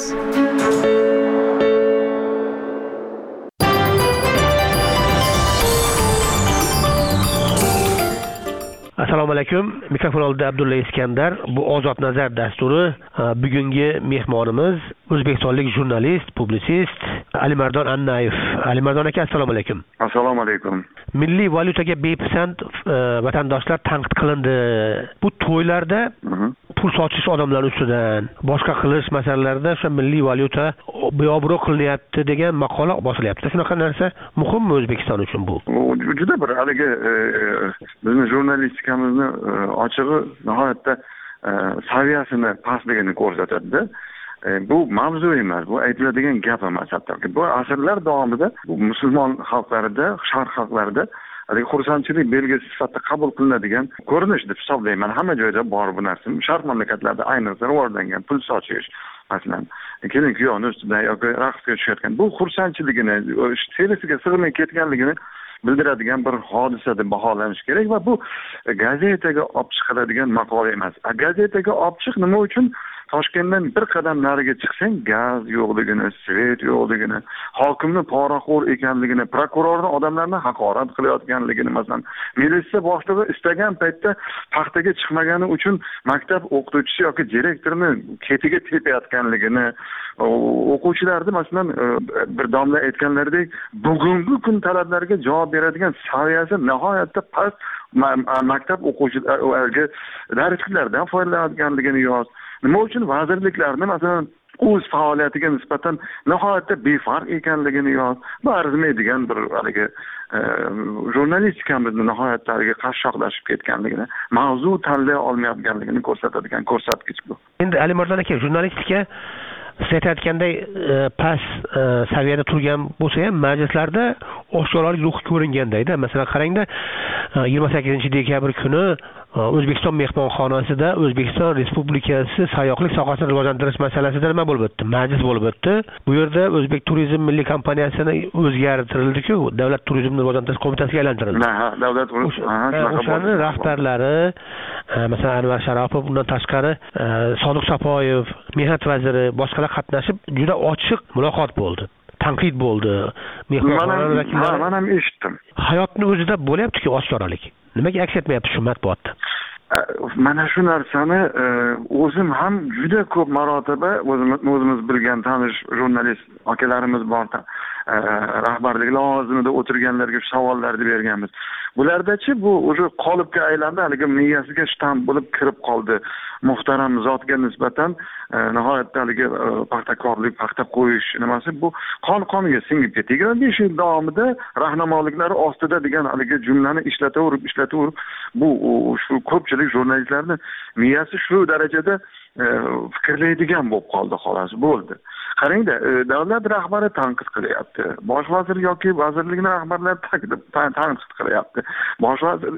Assalomu alaykum. Mikrofon oldida Abdulla Iskandar. Bu Ozod nazar dasturi. Bugungi mehmonimiz o'zbekistonlik jurnalist, publisist Alimardon Annayev. Alimardon aka, assalomu alaykum. Assalomu alaykum. Milliy valyutaga bepisand vatandoshlar tanqid qilindi. Bu to'ylarda pul sochish odamlar ustidan, boshqa qilish masalalarida o'sha milliy valyuta beobro qilinyapti degan maqola bosilyapti. Shunaqa narsa muhimmi O'zbekiston uchun bu? Juda bir haligi bizning jurnalistikamizni ochig'i nihoyatda saviyasini pastligini ko'rsatadi. Bu mavzu emas, bu aytiladigan gap emas hattoki. Bu asrlar davomida musulmon xalqlarida, sharq xalqlarida xursandchilik belgisi sifatida qabul qilinadigan ko'rinish deb hisoblayman. Hamma joyda bor bu narsa. Sharq mamlakatlarida ayniqsa rivojlangan pul sochish, masalan, kelin-kuyovni ustidan yoki raqsga tushayotgan bu xursandchiligini, serisiga sig'may ketganligini bildiradigan bir hodisa deb baholanish kerak va bu gazetaga olib chiqiladigan maqola emas. Gazetaga olib chiq nima uchun? Toshkentdan bir qadam nariga chiqsang, gaz yo'qligini, svet yo'qligini, hokimni poraxo'r ekanligini, prokurorni odamlarni haqorat qilayotganligini, masalan, militsiya boshlig'i istagan paytda paxtaga chiqmagani uchun maktab o'qituvchisi yoki direktorni ketiga tepayotganligini, o'quvchilarni masalan bir domla aytganlaridek bugungi kun talablariga javob beradigan saviyasi nihoyatda past maktab o'quvchilariga darsliklardan foydalanayotganligini yoz. Nima uchun vazirliklarni masalan o'z faoliyatiga nisbatan nihoyatda befarq ekanligini yoz. Bu arzimaydigan bir haligi jurnalistikamizni nihoyatda qashshoqlashib ketganligini, mavzu tanlay olmayotganligini ko'rsatadigan ko'rsatkich bu. Endi Alimardon aka, jurnalistika siz aytayotganday past saviyada turgan bo'lsa ham majlislarda oshkoralik ruhi ko'ringandayda. Masalan, qarangda 28 dekabr kuni O'zbekiston mehmonxonasida O'zbekiston Respublikasi sayyohlik sohasini rivojlantirish masalasida nima bo'lib o'tdi? Majlis bo'lib o'tdi. Bu yerda O'zbek turizm milliy kompaniyasini o'zgartirildi-ku, Davlat turizmni rivojlantirish qo'mitasiga aylantirildi. Davlat o'shani rahbarlari, masalan Anvar Sharopov, undan tashqari Sodiq Safoyev, mehnat vaziri, boshqalar qatnashib juda ochiq muloqot bo'ldi. Tanqid bo'ldi. Mehmonxona vakillari men ham eshitdim. Hayotni o'zida bo'lyapti-ku oshkoralik. Nimaga aks etmayapti shu matbuotda? Mana shu narsani o'zim ham juda ko'p marotaba o'zimiz bilgan tanish jurnalist akalarimiz bor. Rahbarlik lavozimida o'tirganlarga savollarni berganmiz. Bulardachi bu o'sha qolipga aylandi, haligi miyasiga shtamp bo'lib kirib qoldi. Muhtaram zotga nisbatan nihoyatda haligi paxtakorlik, paxta qo'yish nimasi bu qon-qoniga singib ketdi. 25 yil davomida rahnamoliklar ostida degan haligi jumlani ishlataverib bu shu ko'pchilik jurnalistlarni miyasi shu darajada fikrlaydigan bo'lib qoldi, xolos bo'ldi. Qarangda, davlat rahbari tanqid qilyapti. Bosh vazir yoki vazirlikning rahbarlari tanqid qilyapti. Bosh vazir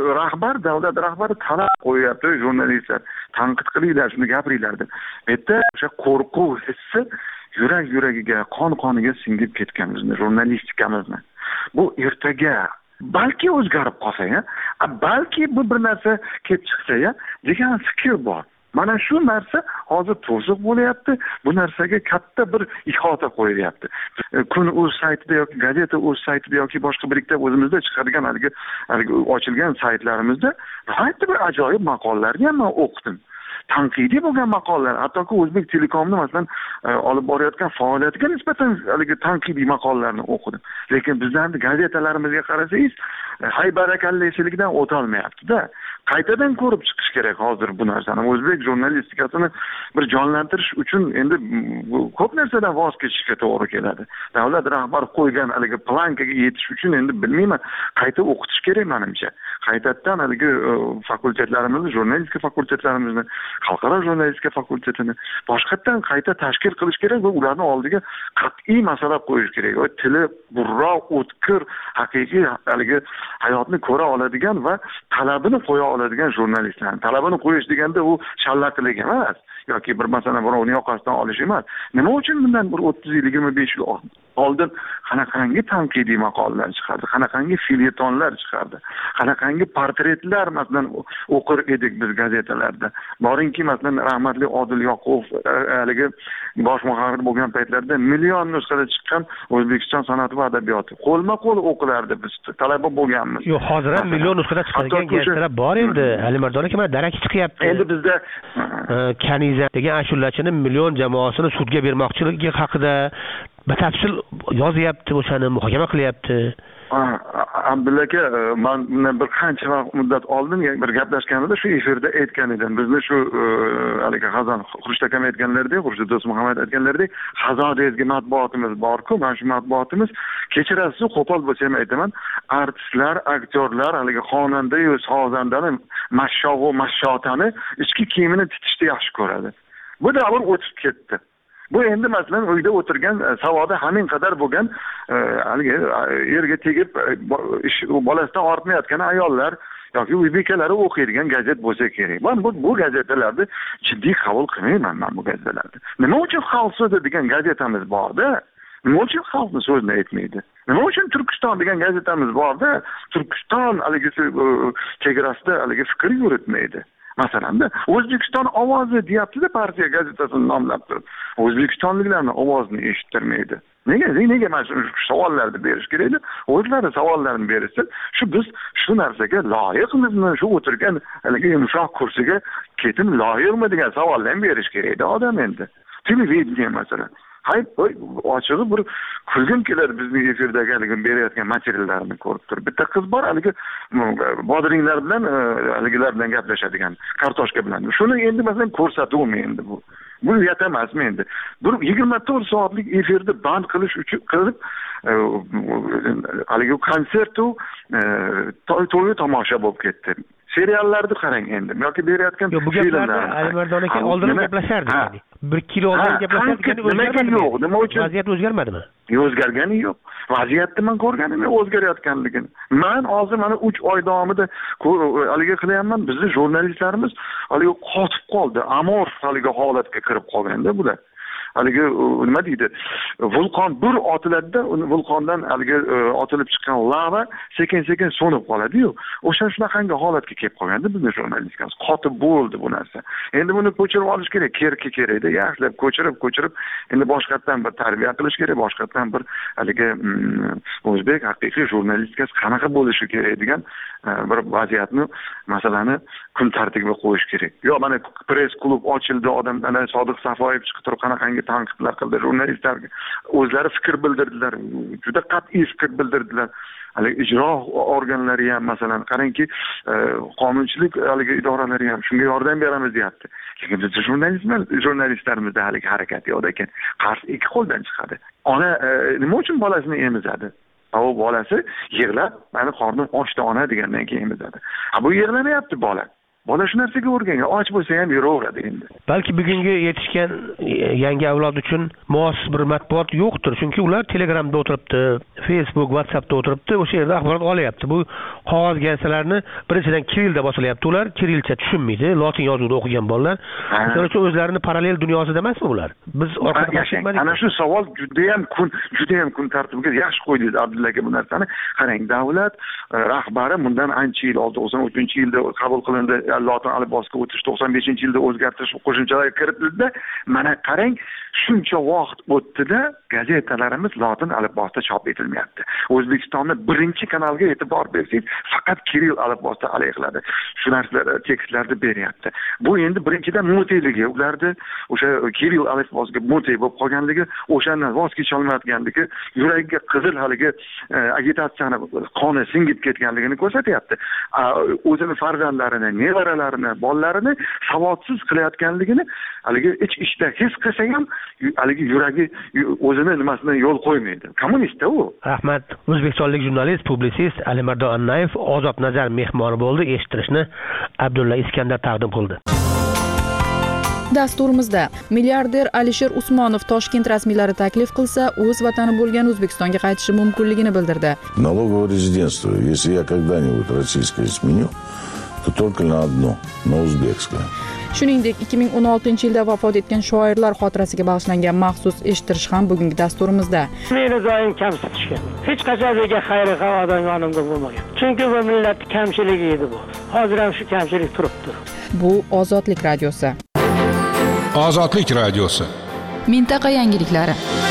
davlat rahbari talab qo'yapti, jurnalistlar tanqid qilinglar, shuni gapiringlar deb. Bu yerda o'sha qo'rquv hissi yuragiga, qon-qoniga singib ketgan bizni jurnalistikamizni. Bu ertaga balki o'zgarib qolsa-ya, balki bu bir narsa kelib chiqsa-ya degan fikr bor. Mana shu narsa hozir to'siq bo'lyapti. Bu narsaga katta bir ihota qo'yilyapti. Kun.uz saytida yoki Gazeta.uz saytida yoki boshqa bir ikkita o'zimizda chiqargan haligi ochilgan saytlarimizda nihoyatda bir ajoyib maqolalarni ham men o'qidim. Tanqidiy bo'lgan maqolalar, hattoki O'zbek Telekomni masalan olib borayotgan faoliyatiga nisbatan haligi tanqidiy maqolalarni o'qidim. Lekin bizlarning gazetalarimizga qarasangiz, haybarakallashlikdan o'tolmayapti-da. Qaytadan ko'rib chiqish kerak hozir bu narsani. O'zbek jurnalistikasini bir jonlantirish uchun endi ko'p narsadan voz kechishga to'g'ri keladi. Davlat rahbari qo'ygan haligi plankaga yetish uchun endi bilmayman, qayta o'qitish kerak menimcha. Qaytadan haligi fakultetlarimizni, jurnalistika fakultetlarimizni, xalqaro jurnalistika fakultetini boshqatdan qayta tashkil qilish kerak va ularni oldiga qat'iy masala qo'yish kerak. Va tili burroq, o'tkir, haqiqiy haligi hayotni ko'ra oladigan va talabini qo'ya oladigan jurnalistlar. Talabini qo'yish deganda u shallaqilik emas yoki bir masalan birovni yoqasidan olish emas. Nima uchun bundan bir 30 yil, 25 yil oldin qanaqangi tanqidiy maqolalar chiqardi, qanaqangi felyetonlar chiqardi, qanaqangi portretlar masalan o'qir edik biz gazetalarda. Boringki masalan rahmatli Odil Yoqubov haligi bosh muharrir bo'lgan paytlarda million nusxada chiqqan O'zbekiston san'ati va adabiyoti qo'lma-qo'l o'qilardi, biz talaba bo'lganmiz. Yo'q, hozir ham million nusxada chiqqan gazetalar bor endi. Alimardon aka mana darak chiqyapti. Endi bizda Kaniza degan ashulachining million jamoasini sudga bermoqchiligi haqida batafsil yozyapti, o'shani muhokama qilyapti. Abdulla aka, men bir qancha vaqt muddat oldin bir gaplashganimda shu efirda aytgan edim. Bizni shu haligi Xazon Xurshid akam aytganlaridek, Xurshid Do'stmuhammad aytganlaridek, Xazon ezgi matbuotimiz bor-ku, mana shu matbuotimiz kechirasiz, qo'pol bo'lsa ham aytaman, artistlar, aktyorlar, haligi xonanda va sozandani, mashshoq va mashshotani ichki kiyimini titishni yaxshi ko'radi. Bu davr o'tib ketdi. Bu endi masalan uyda o'tirgan savodi hamin qadar bo'lgan haligi yerga tegib bolasidan ortmayotgan ayollar yoki uy bekalari o'qiydigan gazet bo'lsa kerak. Men bu gazetalarni jiddiy qabul qilmayman men bu gazetalarni. Nima uchun Xalq so'zi degan gazetamiz bor-da? Nima uchun xalqning so'zini aytmaydi? Nima uchun Turkiston degan gazetamiz bor-da? Turkiston haligi chegarasida haligi fikr yuritmaydi. Masalan, O'zbekiston ovozi deyapti-da partiya gazetasini nomlab turib. O'zbekistonliklarning ovozini eshittirmaydi. Nega mana shu savollarni berish kerak-da? O'zlari savollarni berishsa, biz shu narsaga loyiqmizmi? Shu o'tirgan haligi yumshoq kursiga ketin loyiqmi degan savollarni berish kerak-da odam endi. Televideniya masalan. Ochig'i bir kulgim keladi bizning efirdagi haligi berayotgan materiallarni ko'rib turib. Bitta qiz bor haligi bodringlar bilan haligilar bilan gaplashadigan, kartoshka bilan. Shuni endi masalan ko'rsatuvmi endi bu? Bu uyat emasmi endi? Bir 24 soatlik efirni band qilish uchun qilib haligi konsertu to'y tomosha bo'lib ketdi. seriallarni qarang endi yoki berayotgan bu gaplarni Alimardon aka oldin gaplashardik. 1 yil oldin gaplashardik. Nimaga yo'q? Nima uchun vaziyat o'zgarmadimi? O'zgargani yo'q. Vaziyatni men ko'rganim yo'q o'zgarayotganligini. Men hozir mana 3 oy davomida haligi qilyapman. Bizning jurnalistlarimiz haligi qotib qoldi. Amor haligi holatga kirib qolganda bular. Haligi nima deydi? Vulqon bir otiladida, vulqondan haligi otilib chiqqan lava sekin-sekin so'nib qoladi-yu. O'sha shunaqangi holatga kelib qolganda bizning jurnalistlarimiz qotib bo'ldi bu narsa. Endi buni ko'chirib olish kerak, kerak-da, yaxshilab ko'chirib, endi boshqatdan bir tarbiya qilish kerak, boshqatdan bir haligi o'zbek haqiqiy jurnalistikasi qanaqa bo'lishi kerak degan bir vaziyatni, masalani kun tartibiga qo'yish kerak. Yo, mana press klub ochildi, odamlar Sodiq Safoyev chiqib turib qanaqangi tanqidlar qildi, jurnalistlarga o'zlari fikr bildirdilar, juda qat'iy fikr bildirdilar. Hali ijro organlari ham masalan qarangki, qonunchilik haligi idoralari ham shunga yordam beramiz deyapti. Lekin biz jurnalistlarimizda haligi harakat yo'q ekan, qarz ikki qo'ldan chiqadi. Ona nima uchun bolasini emizadi? O bolasi yig'lab, meni qornim ochdi ona degandan keyin emizadi. Bu yig'lamayapti bola. Bola shu narsaga o'rgangan, och bo'lsa ham yuraveradi endi. Balki bugungi yetishgan yangi avlod uchun muvofiq bir matbuot yo'qdir, chunki ular Telegramda o'tiribdi, Facebook, WhatsAppda o'tiribdi, o'sha yerda axborot olyapti. Bu qog'oz gazetelarni birinchidan kirilda bosilyapti. Ular kirilcha tushunmaydi, lotin yozuvida o'qigan bolalar. Shuning uchun o'zlarini parallel dunyosida emasmi ular? Biz orqada yashayapmiz. Ana shu savol juda ham kun tartibiga yaxshi qo'ydingiz Abdulla aka bu narsani. Qarang, davlat rahbari bundan ancha yil oldin 93-yilda qabul qilindi. Lotin alifbosiga o'tish 95-yilda o'zgartirish qo'shimchalar kiritildi. Mana qarang, shuncha vaqt o'tdi-da, gazetalarimiz lotin alifbosida chop etilmayapti. O'zbekistonda birinchi kanalga e'tibor bersangiz, faqat kiril alifbosida hali qiladi. Shu narsalar tekstlarni beryapti. Bu endi birinchidan mo'teyligi, ularda o'sha kiril alifbosiga mo'tey bo'lib qolganligi, o'shandan voz kecholmayotganligi, yuragiga qizil haligi agitatsiyani qoni singib ketganligini ko'rsatyapti. O'zini farzandlarini, nevaralarini, bolalarini savodsiz qilayotganligini haligi ichda his qilsa ham haligi yuragi o'zini nimasidan yo'l qo'ymaydi. Kommunist u. Rahmat. O'zbekistonlik jurnalist, publisist Alimardon Annayev Ozod Nazar mehmoni bo'ldi. Eshittirishni Abdulla Iskandar taqdim qildi. Dasturimizda milliarder Alisher Usmonov Toshkent rasmiylari taklif qilsa, o'z vatani bo'lgan O'zbekistonga qaytishi mumkinligini bildirdi. Налоговое резидентство, если я когда-нибудь российское сменю, то только на одно, на узбекское. Shuningdek, 2016-yilda vafot etgan shoirlar xotirasiga bag'ishlangan maxsus eshittirish ham bugungi dasturimizda. Meni doim kamsitishgan. Hech qachon menga xayri xavodan yonimda bo'lmagan. Chunki bu millatning kamchiligi edi bu. Hozir ham shu kamchilik turibdi. Bu Ozodlik radiosi. Ozodlik radiosi. Mintaqa yangiliklari.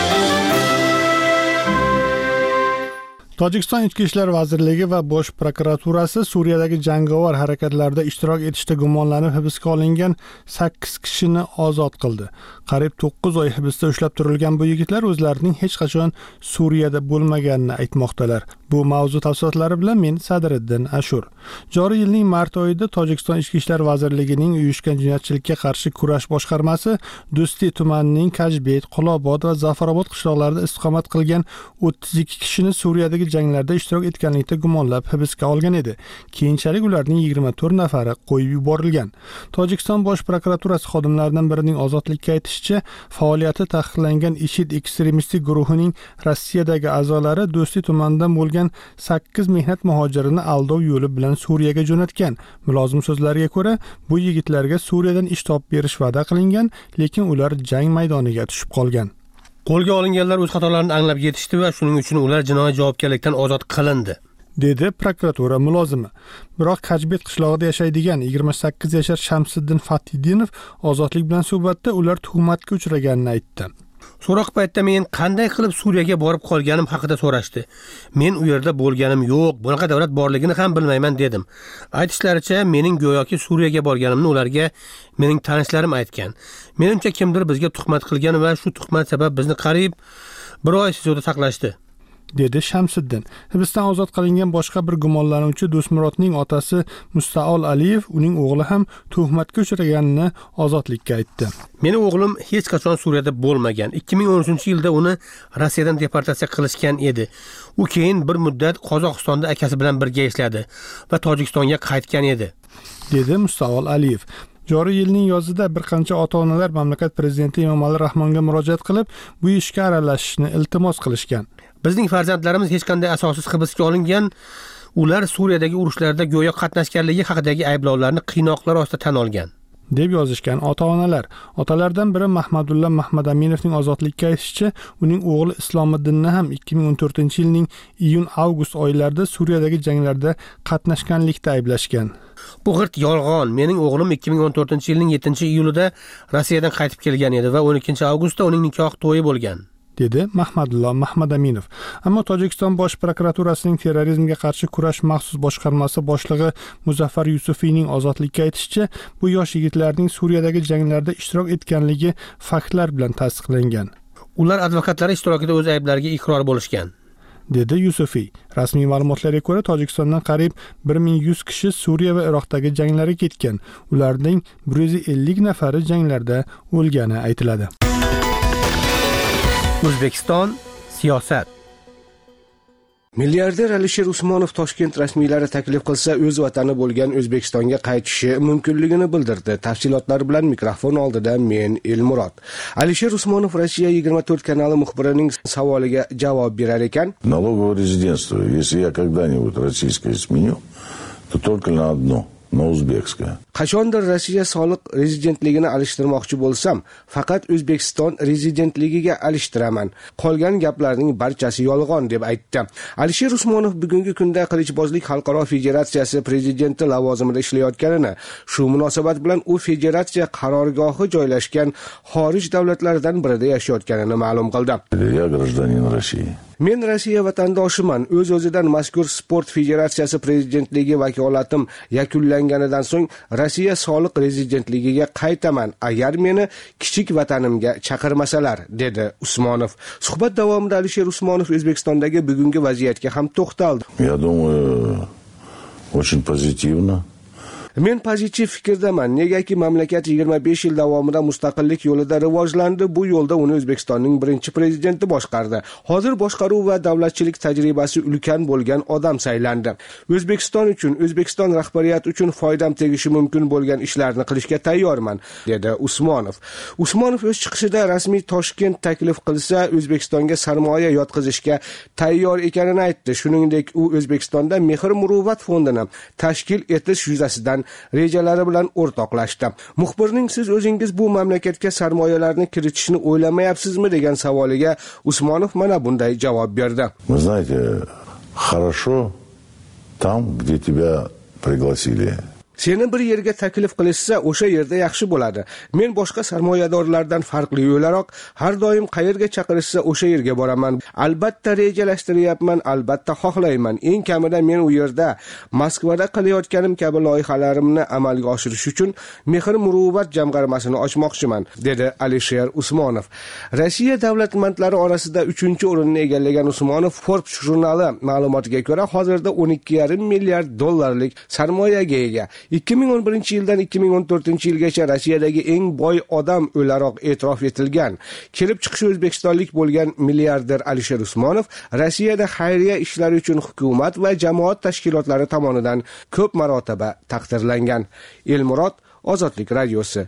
Tojikiston Ichki ishlar vazirligi va Bosh prokuraturasi Suriyadagi jangovar harakatlarda ishtirok etishda gumonlanib hibsga olingan 8 kishini ozod qildi. Qariyb 9 oy hibsda ushlab turilgan bu yigitlar o'zlarining hech qachon Suriyada bo'lmaganini aytmoqdalar. Bu mavzu tafsilotlari bilan men Sadriddin Ashur. Joriy yilning mart oyida Tojikiston Ichki ishlar vazirligining uyushgan jinoyatchilikka qarshi kurash boshqarmasi Do'sti tumanining Kajbet, Qulobod va Zafarobod qishloqlarida istiqomat qilgan 32 kishini Suriyadagi janglarda ishtirok etganlikda gumonlab hibsga olgan edi. Keyinchalik ularning 24 nafari qo'yib yuborilgan. Tojikiston Bosh prokuraturasi xodimlaridan birining ozodlikka aytishicha, faoliyati taqiqlangan IShID ekstremistik guruhining Rossiyadagi a'zolari Do'sti tumanidan bo'lgan 8 mehnat muhojirini aldov yo'li bilan Suriyaga jo'natgan. Mulozim so'zlariga ko'ra, bu yigitlarga Suriyadan ish topib berish va'da qilingan, lekin ular jang maydoniga tushib qolgan. Qo'lga olinganlar o'z xatolarini anglab yetishdi va shuning uchun ular jinoiy javobgarlikdan ozod qilindi, dedi prokuratura mulozimi. Biroq Kajbet qishlog'ida yashaydigan 28 yashar Shamsiddin Fatidinov ozodlik bilan suhbatda ular tuhmatga uchraganini aytdi. So'roq paytida men qanday qilib Suriyaga borib qolganim haqida so'rashdi. Men u yerda bo'lganim yo'q, bunaqa davlat borligini ham bilmayman dedim. Aytishlaricha, mening go'yoki Suriyaga borganimni ularga mening tanishlarim aytgan. Menimcha kimdir bizga tuhmat qilgan va shu tuhmat sabab bizni qariyb 1 oy SSO'da saqlashdi. dedi Shamsiddin. Hibsdan ozod qilingan boshqa bir gumonlanuvchi Do'smurodning otasi Mustaol Aliyev uning o'g'li ham tuhmatga uchraganini ozodlikka aytdi. Meni o'g'lim hech qachon Suriyada bo'lmagan. 2013-yilda uni Rossiyadan deportatsiya qilishgan edi. U keyin bir muddat Qozog'istonda akasi bilan birga ishladi va Tojikistonga qaytgan edi, dedi Mustaol Aliyev. Joriy yilning yozida bir qancha ota-onalar mamlakat prezidenti Emomali Rahmonga murojaat qilib, bu ishga aralashishni iltimos qilishgan. Bizning farzandlarimiz hech qanday asossiz hibsga olingan. Ular Suriyadagi urushlarda go'yo qatnashganligi haqidagi ayblovlarni qiynoqlar ostida tan olgan, deb yozishgan ota-onalar. Otalardan biri Mahmadulla Mahmadaminowning ozodlikka aytishicha, uning o'g'li Islomiddinni ham 2014-yilning iyun-avgust oylarida Suriyadagi janglarda qatnashganlikda ayblashgan. Bu g'irt yolg'on. Mening o'g'lim 2014-yilning 7-iyulida Rossiyadan qaytib kelgan edi va 12-avgustda uning nikoh to'yi bo'lgan, dedi Mahmadullo Mahmadaminov. Ammo Tojikiston bosh prokuraturasining terrorizmga qarshi kurash maxsus boshqarmasi boshlig'i Muzaffar Yusufiyning ozodlikka aytishicha, bu yosh yigitlarning Suriyadagi janglarda ishtirok etganligi faktlar bilan tasdiqlangan. Ular advokatlari ishtirokida o'z ayblariga iqror bo'lishgan, dedi Yusufiy. Rasmiy ma'lumotlarga ko'ra, Tojikistondan qariyb 1100 kishi Suriya va Iroqdagi janglarga ketgan. Ularning 150 nafari janglarda o'lgani aytiladi. O'zbekiston siyosat. Milliarder Alisher Usmonov Toshkent rasmiylari taklif qilsa o'z vatani bo'lgan O'zbekistonga qaytishi mumkinligini bildirdi. Tafsilotlar bilan mikrofon oldida men Elmurod. Alisher Usmonov Rossiya 24 kanali muxbirining savoliga javob berar ekan, налоговое резидентство, если я когда-нибудь российское сменю, то только на одно. O'zbekiston. Qachondir Rossiya soliq rezidentligini alishtirmoqchi bo'lsam, faqat O'zbekiston rezidentligiga alishtiraman. Qolgan gaplarning barchasi yolg'on deb aytdi. Alisher Usmonov bugungi kunda Qilichbozlik xalqaro federatsiyasi prezidenti lavozimida ishlayotganini, shu munosabat bilan u federatsiya qarorgohi joylashgan xorij davlatlaridan birida yashayotganini ma'lum qildi. Я гражданин России. Men Rossiya vatandoshiman. O'z-o'zidan mazkur sport federatsiyasi prezidentligi vakolatim yakunlanganidan so'ng Rossiya soliq rezidentligiga qaytaman, agar meni kichik vatanimga chaqirmasalar, dedi Usmonov. Suhbat davomida Alisher Usmonov O'zbekistondagi bugungi vaziyatga ham to'xtaldi. Я думаю, очень позитивно. Men pozitiv fikrdaman. Negaki mamlakat 25 yil davomida mustaqillik yo'lida rivojlandi. Bu yo'lda uni O'zbekistonning birinchi prezidenti boshqardi. Hozir boshqaruv va davlatchilik tajribasi ulkan bo'lgan odam saylandi. O'zbekiston uchun, O'zbekiston rahbariyati uchun foydam tegishi mumkin bo'lgan ishlarni qilishga tayyorman, dedi Usmonov. Usmonov o'z chiqishida rasmiy Toshkent taklif qilsa, O'zbekistonga sarmoya yotqizishga tayyor ekanini aytdi. Shuningdek, u O'zbekistonda Mehr Muruvvat fondini tashkil etish yuzasidan rejalari bilan o'rtoqlashdi. Muxbirning siz o'zingiz bu mamlakatga sarmoyalarni kiritishni o'ylamayapsizmi degan savoliga Usmonov mana bunday javob berdi. Вы знаете, хорошо там, где тебя пригласили. Seni bir yerga taklif qilishsa, o'sha yerda yaxshi bo'ladi. Men boshqa sarmoyadorlardan farqli o'laroq har doim qayerga chaqirishsa o'sha yerga boraman. Albatta rejalashtiryapman, albatta xohlayman. Eng kamida men u yerda Moskvada qilayotganim kabi loyihalarimni amalga oshirish uchun Mehr Muruvvat jamg'armasini ochmoqchiman, dedi Alisher Usmonov. Rossiya davlatmandlari orasida 3-o'rinni egallagan Usmonov Forbes jurnali ma'lumotiga ko'ra hozirda 12,5 milliard dollarlik sarmoyaga ega. 2011-yildan 2014-yilgacha Rossiyadagi eng boy odam o'laroq e'tirof etilgan. Kelib chiqishi o'zbekistonlik bo'lgan milliarder Alisher Usmonov Rossiyada xayriya ishlari uchun hukumat va jamoat tashkilotlari tomonidan ko'p marotaba taqdirlangan. Elmurod, Ozodlik radiosi.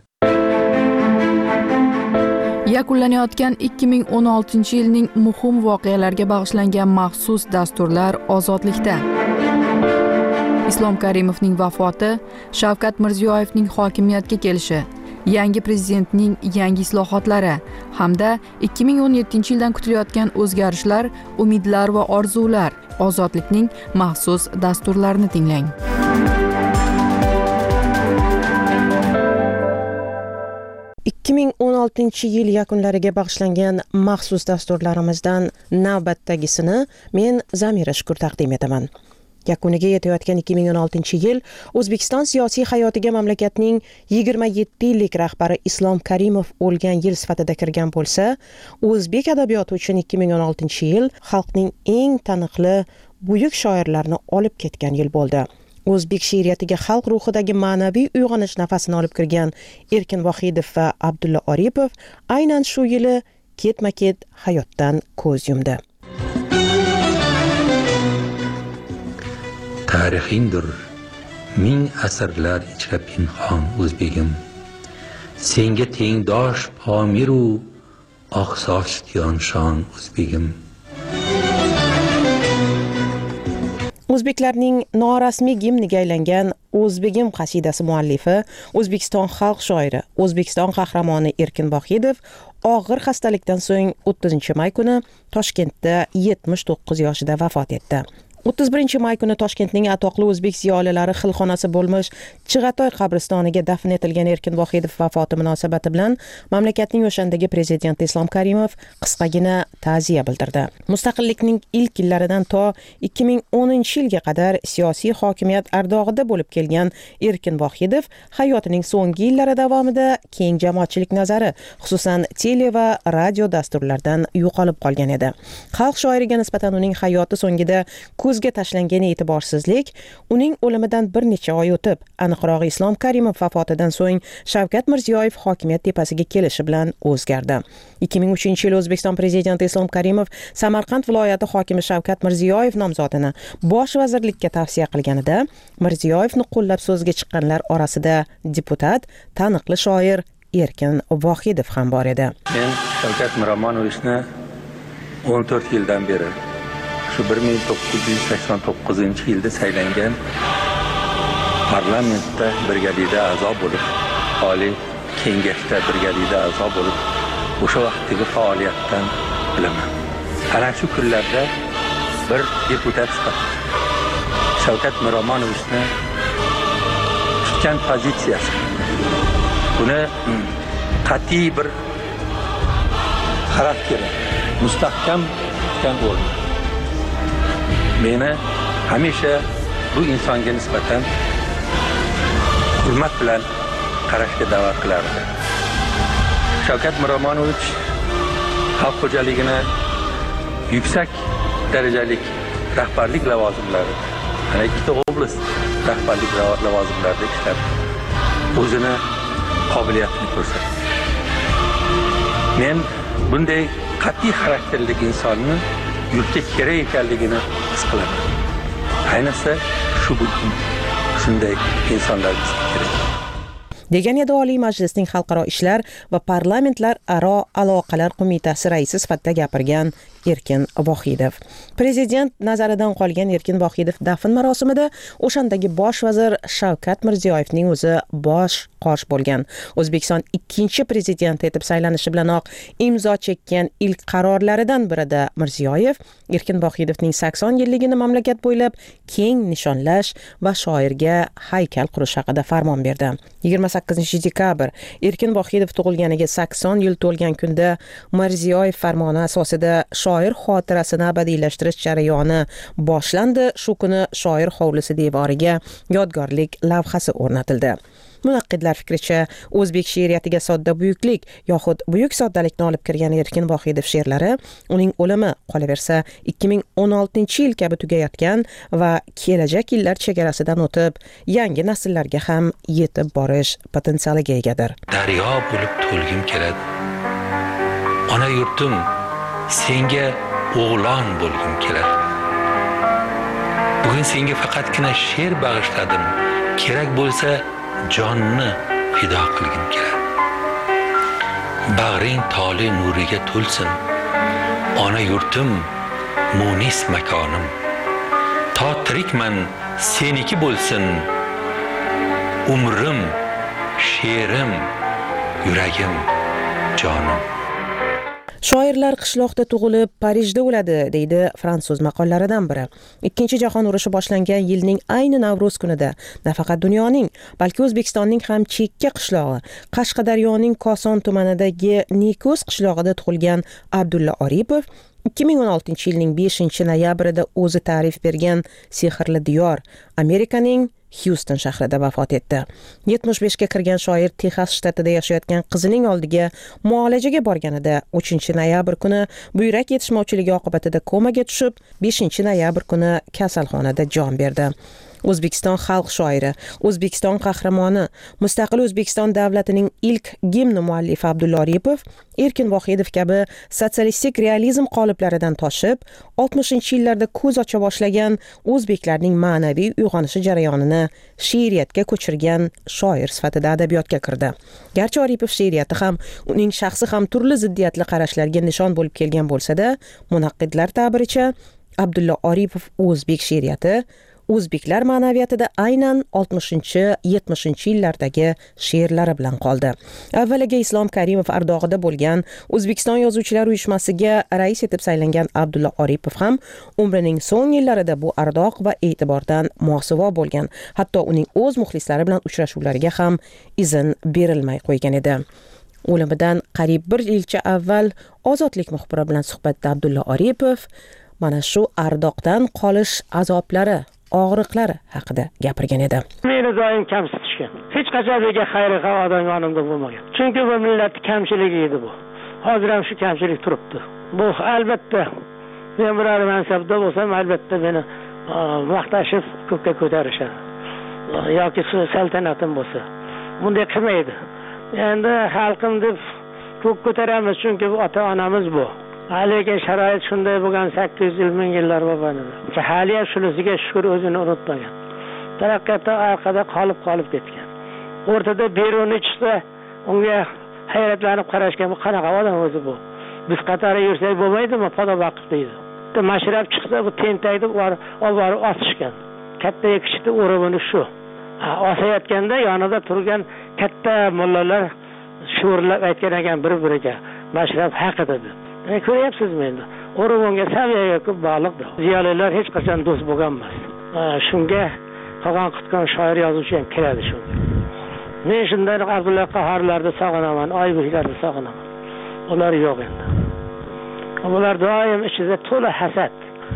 Yakunlanayotgan 2016-yilning muhim voqealarga bag'ishlangan maxsus dasturlar Ozodlikda. Islom Karimovning vafoti, Shavkat Mirziyoyevning hokimiyatga kelishi, yangi prezidentning yangi islohotlari hamda 2017-yildan kutilayotgan o'zgarishlar, umidlar va orzular. Ozodlikning maxsus dasturlarini tinglang. yil yakunlariga bag'ishlangan maxsus dasturlarimizdan navbatdagisini men Zamira Shukur taqdim etaman. Yakuniga yetayotgan 2016-yil O'zbekiston siyosiy hayotiga mamlakatning 27 yillik rahbari Islom Karimov o'lgan yil sifatida kirgan bo'lsa, o'zbek adabiyoti uchun 2016-yil xalqning eng taniqli buyuk shoirlarini olib ketgan yil bo'ldi. O'zbek she'riyatiga xalq ruhidagi ma'naviy uyg'onish nafasini olib kirgan Erkin Vohidov va Abdulla Oripov aynan shu yili ketma-ket hayotdan ko'z yumdi. Tarixingdir ming asrlar ichra pinhon o'zbegim. Senga tengdosh pomiru oqsoch yonshon o'zbegim. O'zbeklarning norasmiy gimniga aylangan O'zbegim qasidasi muallifi, O'zbekiston xalq shoiri, O'zbekiston qahramoni Erkin Vohidov og'ir xastalikdan so'ng 30-may kuni Toshkentda 79 yoshida vafot etdi. 31 may kuni Toshkentning atoqli o'zbek ziyolilari xilxonasi bo'lmish Chig'atoy qabristoniga dafn etilgan Erkin Vohidov vafoti munosabati bilan mamlakatning o'shandagi prezidenti Islom Karimov qisqagina ta'ziya bildirdi. Mustaqillikning ilk yillaridan to 2010-yilga qadar siyosiy hokimiyat ardog'ida bo'lib kelgan Erkin Vohidov hayotining so'nggi yillari davomida keng jamoatchilik nazari, xususan tele va radio dasturlardan yo'qolib qolgan edi. Xalq shoiriga nisbatan uning hayoti so'ngida ko'zga tashlangan e'tiborsizlik uning o'limidan bir necha oy o'tib, aniqrog'i Islom Karimov vafotidan so'ng Shavkat Mirziyoyev hokimiyat tepasiga kelishi bilan o'zgardi. 2003-yil O'zbekiston prezidenti Islom Karimov Samarqand viloyati hokimi Shavkat Mirziyoyev nomzodini bosh vazirlikka tavsiya qilganida, Mirziyoyevni qo'llab so'zga chiqqanlar orasida deputat, taniqli shoir Erkin Vohidov ham bor edi. Men Shavkat Miromonovichni 14 yildan beri 1989-yilda saylangan parlamentda birgalida a'zo bo'lib, oliy kengashda birgalida a'zo bo'lib, o'sha vaqtdagi faoliyatdan bilaman. Ana shu kunlarda bir deputat sifatida Shavkat Miromonovichni tutgan pozitsiyasi, buni qat'iy bir xarakteri, mustahkam tutgan o'rni meni hamisha bu insonga nisbatan hurmat bilan qarashga da'vat qilardi. Shavkat Miromonovich xalq xo'jaligini yuksak darajalik rahbarlik lavozimlari, ana ikkita oblast rahbarlik lavozimlarida ishlab, o'zini qobiliyatini ko'rsatdi. Men bunday qat'iy xarakterli insonni yurtga kerak ekanligini his qilaman. Ayniqsa shu shunday insonlar bizga kerak. degan edi Oliy Majlisning Xalqaro ishlar va parlamentlar aro aloqalar qo'mitasi raisi sifatida gapirgan Erkin Vohidov. Prezident nazaridan qolgan Erkin Vohidov dafn marosimida o'shandagi bosh vazir Shavkat Mirziyoyevning o'zi bosh qosh bo'lgan. O'zbekiston ikkinchi prezidenti etib saylanishi bilanoq imzo chekkan ilk qarorlaridan birida Mirziyoyev Erkin Vohidovning 80 yilligini mamlakat bo'ylab keng nishonlash va shoirga haykal qurish haqida farmon berdi. 28-dekabr Erkin Vohidov tug'ilganiga 80 yil to'lgan kunda Mirziyoyev farmoni asosida shoir xotirasini abadiylashtirish jarayoni boshlandi. Shu kuni shoir hovlisi devoriga yodgorlik lavhasi o'rnatildi. Munaqqidlar fikricha, o'zbek she'riyatiga sodda buyuklik yoxud buyuk soddalikni olib kirgan Erkin Vohidov she'rlari uning o'limi qolaversa 2016-yil kabi tugayotgan va kelajak yillar chegarasidan o'tib, yangi nasllarga ham yetib borish potensialiga egadir. Daryo bo'lib to'lgim keladi. Ona yurtim, senga o'g'lon bo'lgim keladi. Bugun senga faqatgina she'r bag'ishladim. Kerak bo'lsa jonni fido qilgim keladi. Bag'ring toli nuriga to'lsin. Ona yurtim, munis makonim. To tirikman seniki bo'lsin. Umrim, she'rim, yuragim, jonim. Shoirlar qishloqda tug'ilib, Parijda o'ladi, deydi fransuz maqollaridan biri. Ikkinchi jahon urushi boshlangan yilning ayni Navro'z kunida nafaqat dunyoning, balki O'zbekistonning ham chekka qishlog'i, Qashqadaryoning Koson tumanidagi Neko'z qishlog'ida tug'ilgan Abdulla Oripov 2016-yilning 5-noyabrida o'zi ta'rif bergan sehrli diyor Amerikaning Houston shahrida vafot etdi. 75 ga kirgan shoir Texas shtatida yashayotgan qizining oldiga muolajaga borganida 3-noyabr kuni buyrak yetishmovchiligi oqibatida komaga tushib, 5-noyabr kuni kasalxonada jon berdi. O'zbekiston xalq shoiri, O'zbekiston qahramoni, mustaqil O'zbekiston davlatining ilk gimni muallifi Abdulla Aripov Erkin Vohidov kabi sotsialistik realizm qoliplaridan toshib, 60-yillarda ko'z ocha boshlagan o'zbeklarning ma'naviy uyg'onishi jarayonini she'riyatga ko'chirgan shoir sifatida adabiyotga kirdi. Garchi Aripov she'riyati ham, uning shaxsi ham turli ziddiyatli qarashlarga nishon bo'lib kelgan bo'lsa-da, munaqqidlar ta'biricha Abdulla Aripov o'zbek she'riyati o'zbeklar ma'naviyatida aynan 60-70-yillardagi she'rlari bilan qoldi. Avvaliga Islom Karimov ardog'ida bo'lgan O'zbekiston Yozuvchilar uyushmasiga rais etib saylangan Abdulla Aripov ham umrining so'ng yillarida bu ardoq va e'tibordan mosuvo bo'lgan. Hatto uning o'z muxlislari bilan uchrashuvlariga ham izn berilmay qo'ygan edi. O'limidan qariyb 1 yilcha avval Ozodlik muxbiri bilan suhbatda Abdulla Aripov mana shu ardoqdan qolish azoblari, og'riqlari haqida gapirgan edi. Meni doim kamsitishgan. Hech qachon menga xayri xavodan yonimda bo'lmagan. Chunki bu millatning kamchiligi edi bu. Hozir ham shu kamchilik turibdi. Bu albatta men biror mansabda bo'lsam, albatta meni maqtashib ko'kka ko'tarishadi. Yoki saltanatim bo'lsa, bunday qilmaydi. Endi xalqim deb ko'k ko'taramiz, chunki bu ota-onamiz bu. Lekin sharoit shunday bo'lgan 800 ming yillar bo'lganida. Hali ham shunisiga shukr o'zini unutmagan. Taraqqiyotda orqada qolib ketgan. O'rtada Beruni chiqsa, unga hayratlanib qarashgan, bu qanaqa odam o'zi bu? Biz qatori yursak bo'lmaydimi? Poda vaqt deydi. Mashrab chiqsa, bu tentakni olib osishgan. Katta kichikda o'rabini shu. Osayotganda yonida turgan katta mullalar sho'rlab aytgan ekan bir-biriga. Mashrab haqida deb. Ko'ryapsizmi endi? O'rmonga saviyaga ko'p bog'liqdir. Ziyolilar hech qachon do'st bo'lgan emas. Shunga qolgan qutgan shoir yozuvchi ham kiradi shunga. Men shunday Abdulla Qahorlarni sog'inaman, Oybeklarni sog'inaman. Ular yo'q endi. Ular doim ichida to'la hasad.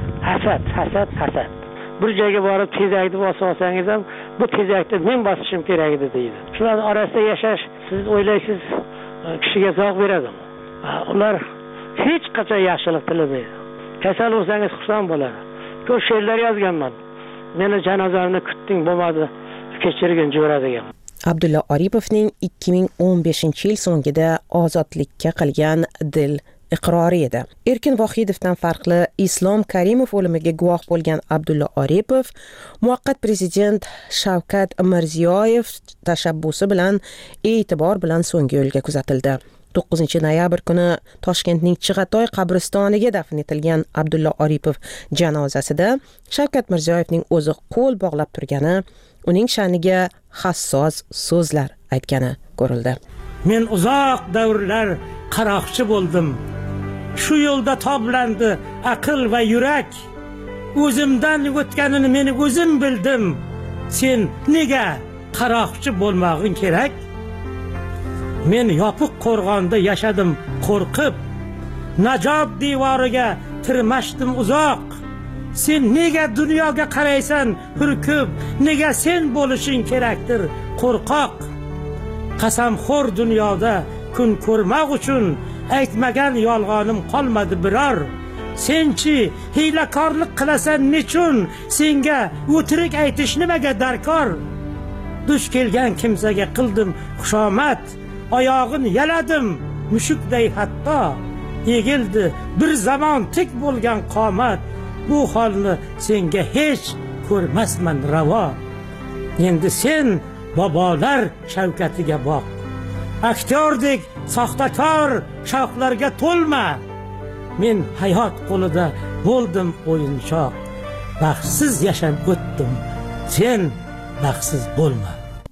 Bir joyga borib tezakni bosib olsangiz ham, bu tezakni men bosishim kerak edi deydi. Shular orasida yashash, siz o'ylaysiz, kishiga zavq beradimi? Ular hech qachon yaxshilik tilamaydi. Kasal bo'lsangiz xursand bo'ladi. Ko'p she'rlar yozganman. Meni janozamni kutding bo'lmadi, kechirgin jo'ra degan. Abdulla Aripovning 2015-yil so'ngida ozodlikka qilgan dil iqrori edi. Erkin Vohidovdan farqli Islom Karimov o'limiga guvoh bo'lgan Abdulla Aripov muvaqqat prezident Shavkat Mirziyoyev tashabbusi bilan e'tibor bilan so'nggi yo'lga kuzatildi. 9-noyabr kuni Toshkentning Chig'atoy qabristoniga dafn etilgan Abdulla Aripov janozasida Shavkat Mirziyoyevning o'zi qo'l bog'lab turgani, uning sha'niga hassos so'zlar aytgani ko'rildi. Men uzoq davrlar qaroqchi bo'ldim. Shu yo'lda toblandi aql va yurak. O'zimdan o'tganini men o'zim bildim. Sen nega qaroqchi bo'lmog'ing kerak? Men yopiq qo'rg'onda yashadim qo'rqib. Najot devoriga tirmashdim uzoq. Sen nega dunyoga qaraysan hurkib? Nega sen bo'lishing kerakdir qo'rqoq? Qasamxo'r dunyoda kun ko'rmoq uchun aytmagan yolg'onim qolmadi biror. Senchi hiylakorlik qilasan nechun? Senga o'tirik aytish nimaga darkor? Dush kelgan kimsaga qildim xushomad, oyog'in yaladim mushukday hatto. Egildi bir zamon tik bo'lgan qomat, bu holni senga hech ko'rmasman ravo. Endi sen bobolar shavkatiga boq. Aktyordek soxtakor shavqlarga to'lma. Men hayot qo'lida bo'ldim o'yinchoq. Baxtsiz yashab o'tdim. Sen baxtsiz bo'lma.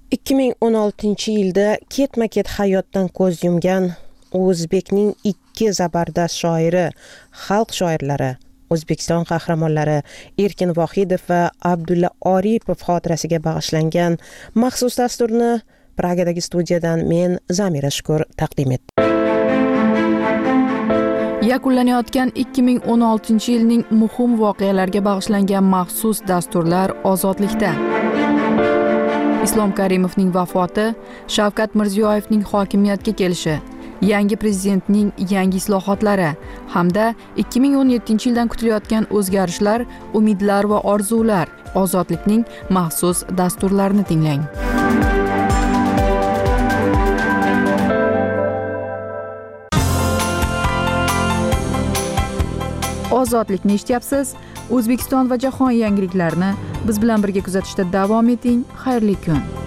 2016-yilda ketma-ket hayotdan ko'z yumgan O'zbekning ikki zabardast shoiri, xalq shoirlari, O'zbekiston qahramonlari Erkin Vohidov va Abdulla Aripov xotirasiga bag'ishlangan maxsus dasturni Pragadagi studiyadan men Zamira Shukur taqdim etdim. Yakunlanayotgan 2016-yilning muhim voqealarga bag'ishlangan maxsus dasturlar ozodlikda. Islom Karimovning vafoti, Shavkat Mirziyoyevning hokimiyatga kelishi, yangi prezidentning yangi islohotlari hamda 2017-yildan kutilayotgan o'zgarishlar, umidlar va orzular ozodlikning maxsus dasturlarini tinglang. Ozodlikni eshityapsiz. O'zbekiston va jahon yangiliklarini biz bilan birga kuzatishda davom eting. Xayrli kun.